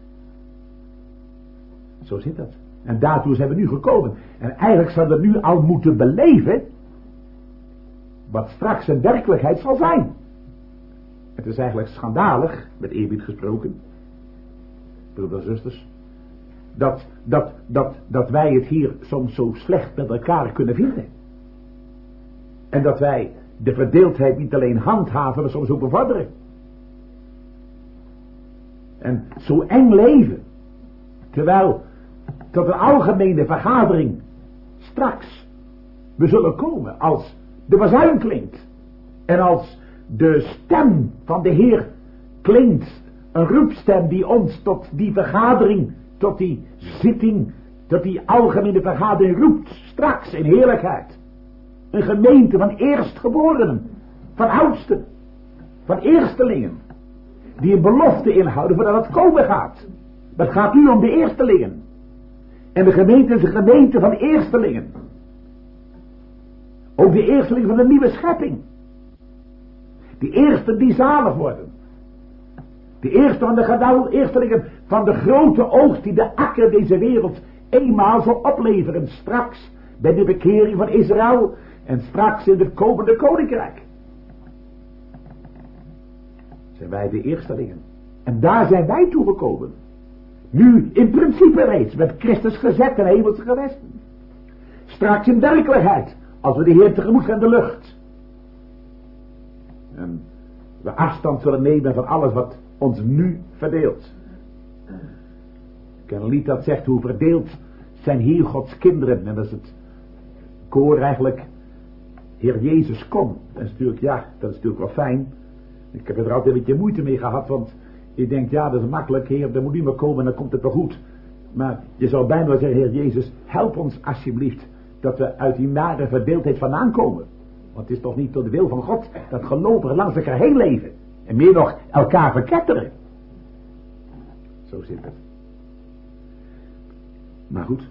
Zo zit dat. En daartoe zijn we nu gekomen. En eigenlijk zouden we nu al moeten beleven wat straks een werkelijkheid zal zijn. Het is eigenlijk schandalig, met eerbied gesproken, broeders en zusters, dat, dat, dat, dat wij het hier soms zo slecht met elkaar kunnen vinden. En dat wij de verdeeldheid niet alleen handhaven, maar soms ook bevorderen. En zo eng leven. Terwijl tot een algemene vergadering straks we zullen komen als de bazuin klinkt. En als de stem van de Heer klinkt. Een roepstem die ons tot die vergadering, tot die zitting, tot die algemene vergadering roept. Straks in heerlijkheid. Een gemeente van eerstgeborenen, van oudsten, van eerstelingen. Die een belofte inhouden voordat het komen gaat. Maar het gaat nu om de eerstelingen. En de gemeente is een gemeente van eerstelingen. Ook de eerstelingen van de nieuwe schepping. De eerste die zalig worden. De eerste van de gedouw, eerstelingen van de grote oogst die de akker deze wereld eenmaal zal opleveren. Straks bij de bekering van Israël en straks in het komende koninkrijk. Zijn wij de eerstelingen. En daar zijn wij toegekomen. Nu in principe reeds met Christus gezet en hemelse gewesten. Straks in werkelijkheid als we de Heer tegemoet gaan de lucht. En we afstand zullen nemen van alles wat ons nu verdeelt. Ik ken een lied dat zegt hoe verdeeld zijn hier Gods kinderen. En dat is het koor eigenlijk. Heer Jezus, kom. Dat is natuurlijk, ja, dat is natuurlijk wel fijn. Ik heb er altijd een beetje moeite mee gehad, want ik denk, ja, dat is makkelijk, Heer, dan moet u maar komen en dan komt het wel goed. Maar je zou bijna wel zeggen, Heer Jezus, help ons alsjeblieft dat we uit die nare verdeeldheid vandaan komen. Want het is toch niet door de wil van God dat gelovigen langs elkaar heen leven. En meer nog, elkaar verketteren. Zo zit het. Maar goed.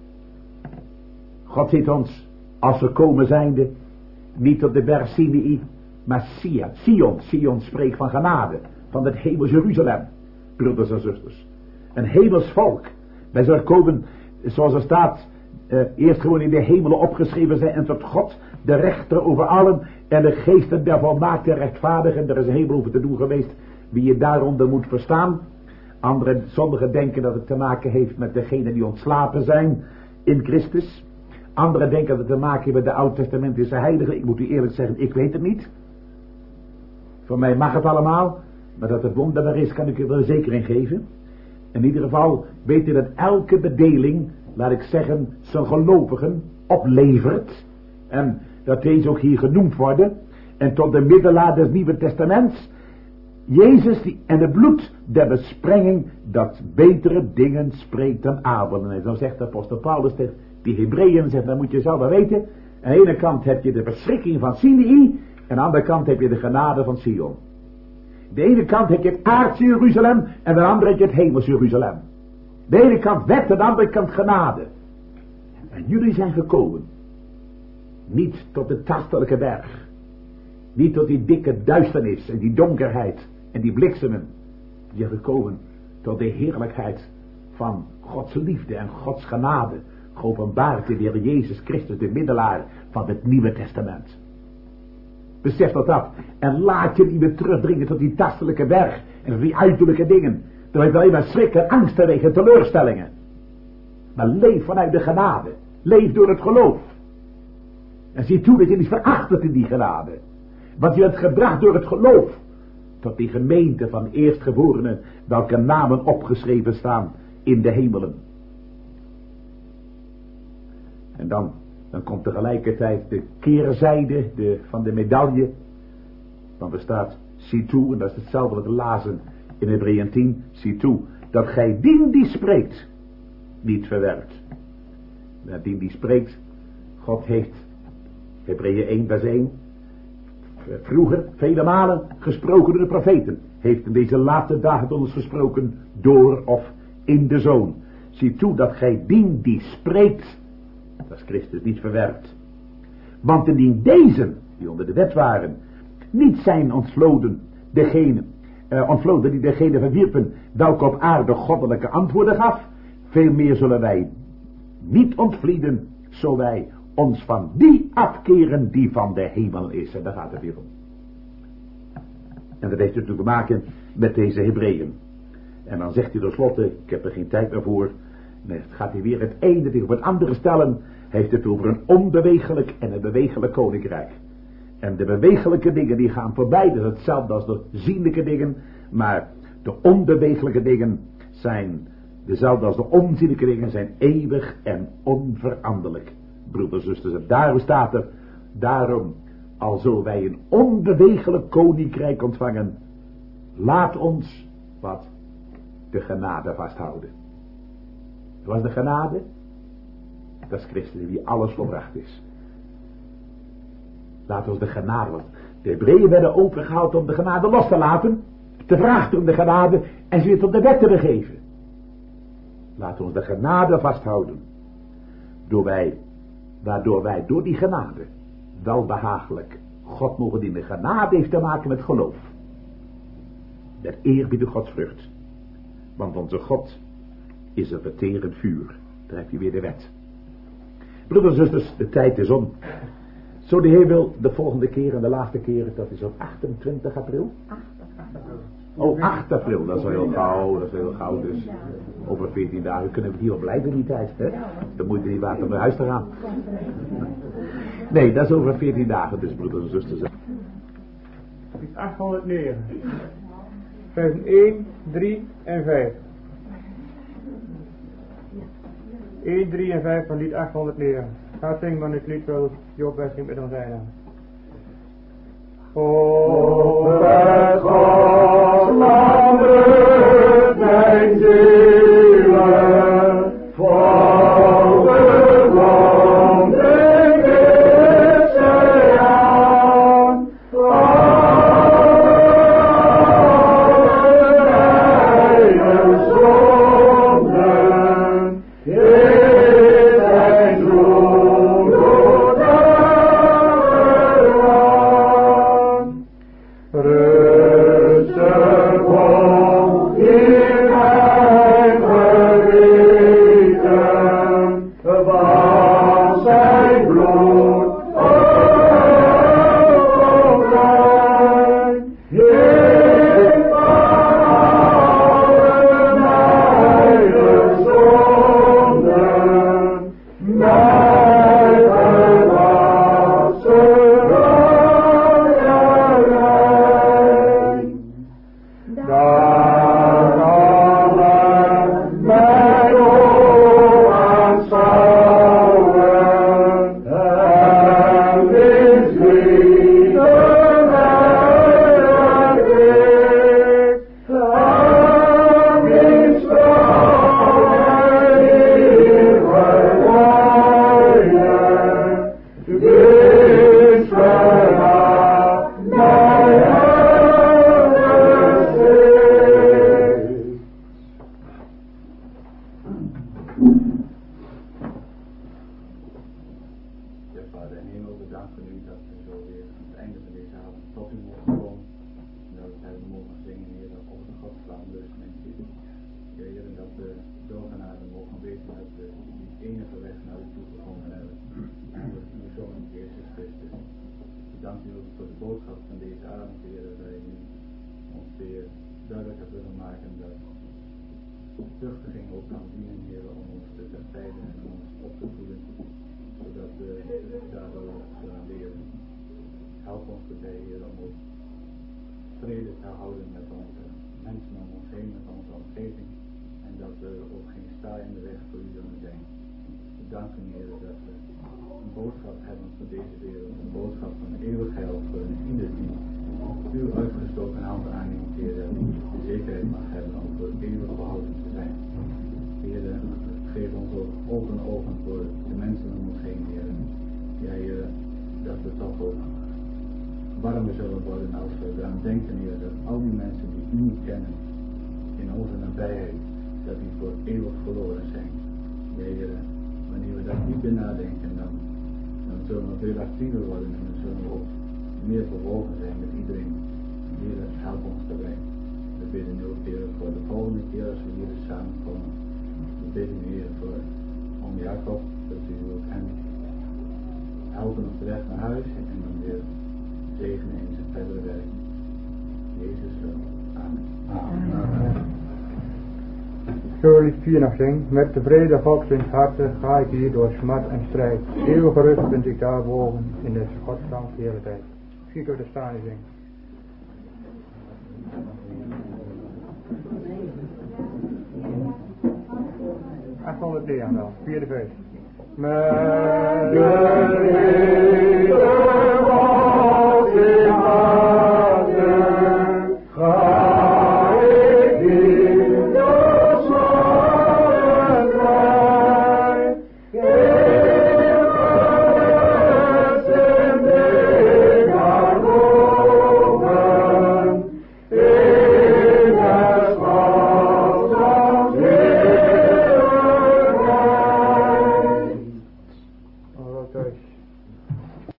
God ziet ons, als we komen zijnde, niet op de berg Sinai, maar Sion. Sion, Sion spreekt van genade. Van het hemels Jeruzalem, broeders en zusters. Een hemels volk. Wij zullen komen, zoals er staat, uh, eerst gewoon in de hemelen opgeschreven zijn en tot God, de rechter over allen en de geesten der volmaakte rechtvaardigen. Er is een hemel over te doen geweest wie je daaronder moet verstaan. Anderen, sommigen denken dat het te maken heeft met degenen die ontslapen zijn in Christus. Anderen denken dat het te maken heeft met de Oud-testamentische heiligen. Ik moet u eerlijk zeggen, ik weet het niet. Voor mij mag het allemaal. Maar dat het wonderbaar is, kan ik u er zeker in geven. In ieder geval weet u dat elke bedeling, laat ik zeggen, zijn gelovigen oplevert. En dat deze ook hier genoemd worden. En tot de middelaar des Nieuwe Testaments. Jezus die, en het bloed der besprenging dat betere dingen spreekt dan Abel. En dan zegt de apostel Paulus tegen die Hebreeën, zegt, dan moet je zelf wel weten. Aan de ene kant heb je de verschrikking van Sinai. En aan de andere kant heb je de genade van Sion. De ene kant heb je het aardse Jeruzalem en aan de andere heb je het hemels Jeruzalem. De ene kant wet en de andere kant genade. En jullie zijn gekomen. Niet tot de tastelijke berg. Niet tot die dikke duisternis en die donkerheid en die bliksemen. Je zijn gekomen tot de heerlijkheid van Gods liefde en Gods genade. Geopenbaard in de Heer Jezus Christus, de middelaar van het Nieuwe Testament. Besef dat dat. En laat je niet meer terugdringen tot die tastelijke berg. En tot die uiterlijke dingen. Dan heeft alleen maar schrik en angst teweeg en teleurstellingen. Maar leef vanuit de genade. Leef door het geloof. En zie toe dat je niet verachtert in die genade. Want je bent gebracht door het geloof. Tot die gemeente van eerstgeborenen. Welke namen opgeschreven staan in de hemelen. En dan... Dan komt tegelijkertijd de keerzijde de, van de medaille. Dan bestaat zie toe, en dat is hetzelfde wat we lazen in Hebreeën tien, zie toe dat gij dien die spreekt niet verwerpt. Maar dien die spreekt, God heeft, Hebreeën één vers één, vroeger vele malen gesproken door de profeten, heeft in deze laatste dagen tot ons gesproken door of in de Zoon. Zie toe dat gij dien die spreekt, dat is Christus, niet verwerpt. Want indien deze, die onder de wet waren, niet zijn ontvloden, degene, uh, ontvloden die degene verwierpen, welke op aarde goddelijke antwoorden gaf, veel meer zullen wij niet ontvlieden, zo wij ons van die afkeren die van de hemel is. En daar gaat het weer om. En dat heeft natuurlijk te maken met deze Hebreeën. En dan zegt hij tenslotte, ik heb er geen tijd meer voor, nee, het gaat hij weer het ene tegenover het andere stellen. Hij heeft het over een onbewegelijk en een bewegelijk koninkrijk. En de bewegelijke dingen die gaan voorbij, dat is hetzelfde als de zienlijke dingen, maar de onbewegelijke dingen zijn dezelfde als de onzienlijke dingen, zijn eeuwig en onveranderlijk. Broeders en zusters, en daarom staat er, daarom, al zullen wij een onbewegelijk koninkrijk ontvangen, laat ons, wat, de genade vasthouden. Wat is de genade? Dat is Christus die alles volbracht is. Laat ons de genade, want de Hebreeën werden overgehaald om de genade los te laten, te vragen om de genade en ze weer tot de wet te begeven. Laat ons de genade vasthouden, door wij, waardoor wij door die genade welbehagelijk God mogen dienen. Genade heeft te maken met geloof, met eerbied Gods vrucht, want onze God is een verterend vuur. Daar heb je weer de wet. Broeders en zusters, de tijd is om. Zo de Heer wil, de volgende keer en de laatste keer, dat is op achtentwintig april. Oh, acht april, dat is wel heel gauw, dat is heel gauw, dus over veertien dagen kunnen we hier wel blijven in die tijd, hè? Dan moet je niet waard om naar huis te gaan. Nee, dat is over veertien dagen dus, broeders en zusters. Lied achthonderdnegen. Versen één, drie en vijf. één, drie en vijf van lied achthonderdnegen. Ga zingen van het lied wel Job Westing met ons zijn. O, het God, laat het mijn zielen vol bewondering is zij aan. Alle mijn zonden is zijn zoon door Rustig op in mijn geweten, was zijn bloed op mijn Heer van alle mijn zonden, mij verwassen. Daar alle mijn oog aanschouwen, en is liefde mij ik, en is trouw mij eeuwig waarheid, is vanaf mij Vader en Hemel, we danken u dat we zo weer aan het einde van deze avond tot u mogen komen. En dat we hebben mogen zingen, Heer, over de godsvlaamlust en ziel. Heer, en dat we doorgenade mogen weten dat we die enige weg naar u toe gevonden hebben. Namelijk uw Zoon, Jezus Christus. We danken u ook voor de boodschap van deze avond, Heer, dat wij nu ons weer duidelijk hebben willen maken dat tuchtiging ook kan dienen, Heer, om ons te bevrijden en om ons op te voeden, zodat we daardoor zullen leren. Help ons erbij, Heer, om ook vrede te houden met onze mensen om ons heen, met onze omgeving, en dat we ook geen staaiende weg voor u zullen zijn. We danken, Heer, dat we een boodschap hebben van deze wereld, een boodschap van eeuwig heil voor ieder die uw uitgestoken hand aanneemt, Heer. zekerheid mag hebben om voor eeuwig behouden te zijn. Heer, geef ons ook open ogen voor de mensen om ons heen, Heer. Ja, Heer, dat we toch ook warmer zullen worden als we eraan denken, Heer, dat al die mensen die u niet kennen in onze nabijheid, dat die voor eeuwig verloren zijn. Ja, Heer, wanneer we dat niet meer nadenken, dan, dan zullen we veel actiever worden en dan zullen we ook meer verwogen zijn met iedereen. Heer, help ons daarbij. We bidden nu ook, Heer, voor de volgende keer als we hier samenkomen. We bidden, Heer, voor om Jacob, dat u ook hem helpen op de weg naar huis en dan weer zegenen in zijn verdere werk. Jezus, amen. Amen. Zo lied vier nog zing, met tevreden godsdienst harten ga ik hier door smart en strijd. Eeuwige rust vind ik daar boven in de godsdank heerlijkheid. Misschien kun je er staan en zingen. achthonderd negen wel, vierde vers. Met de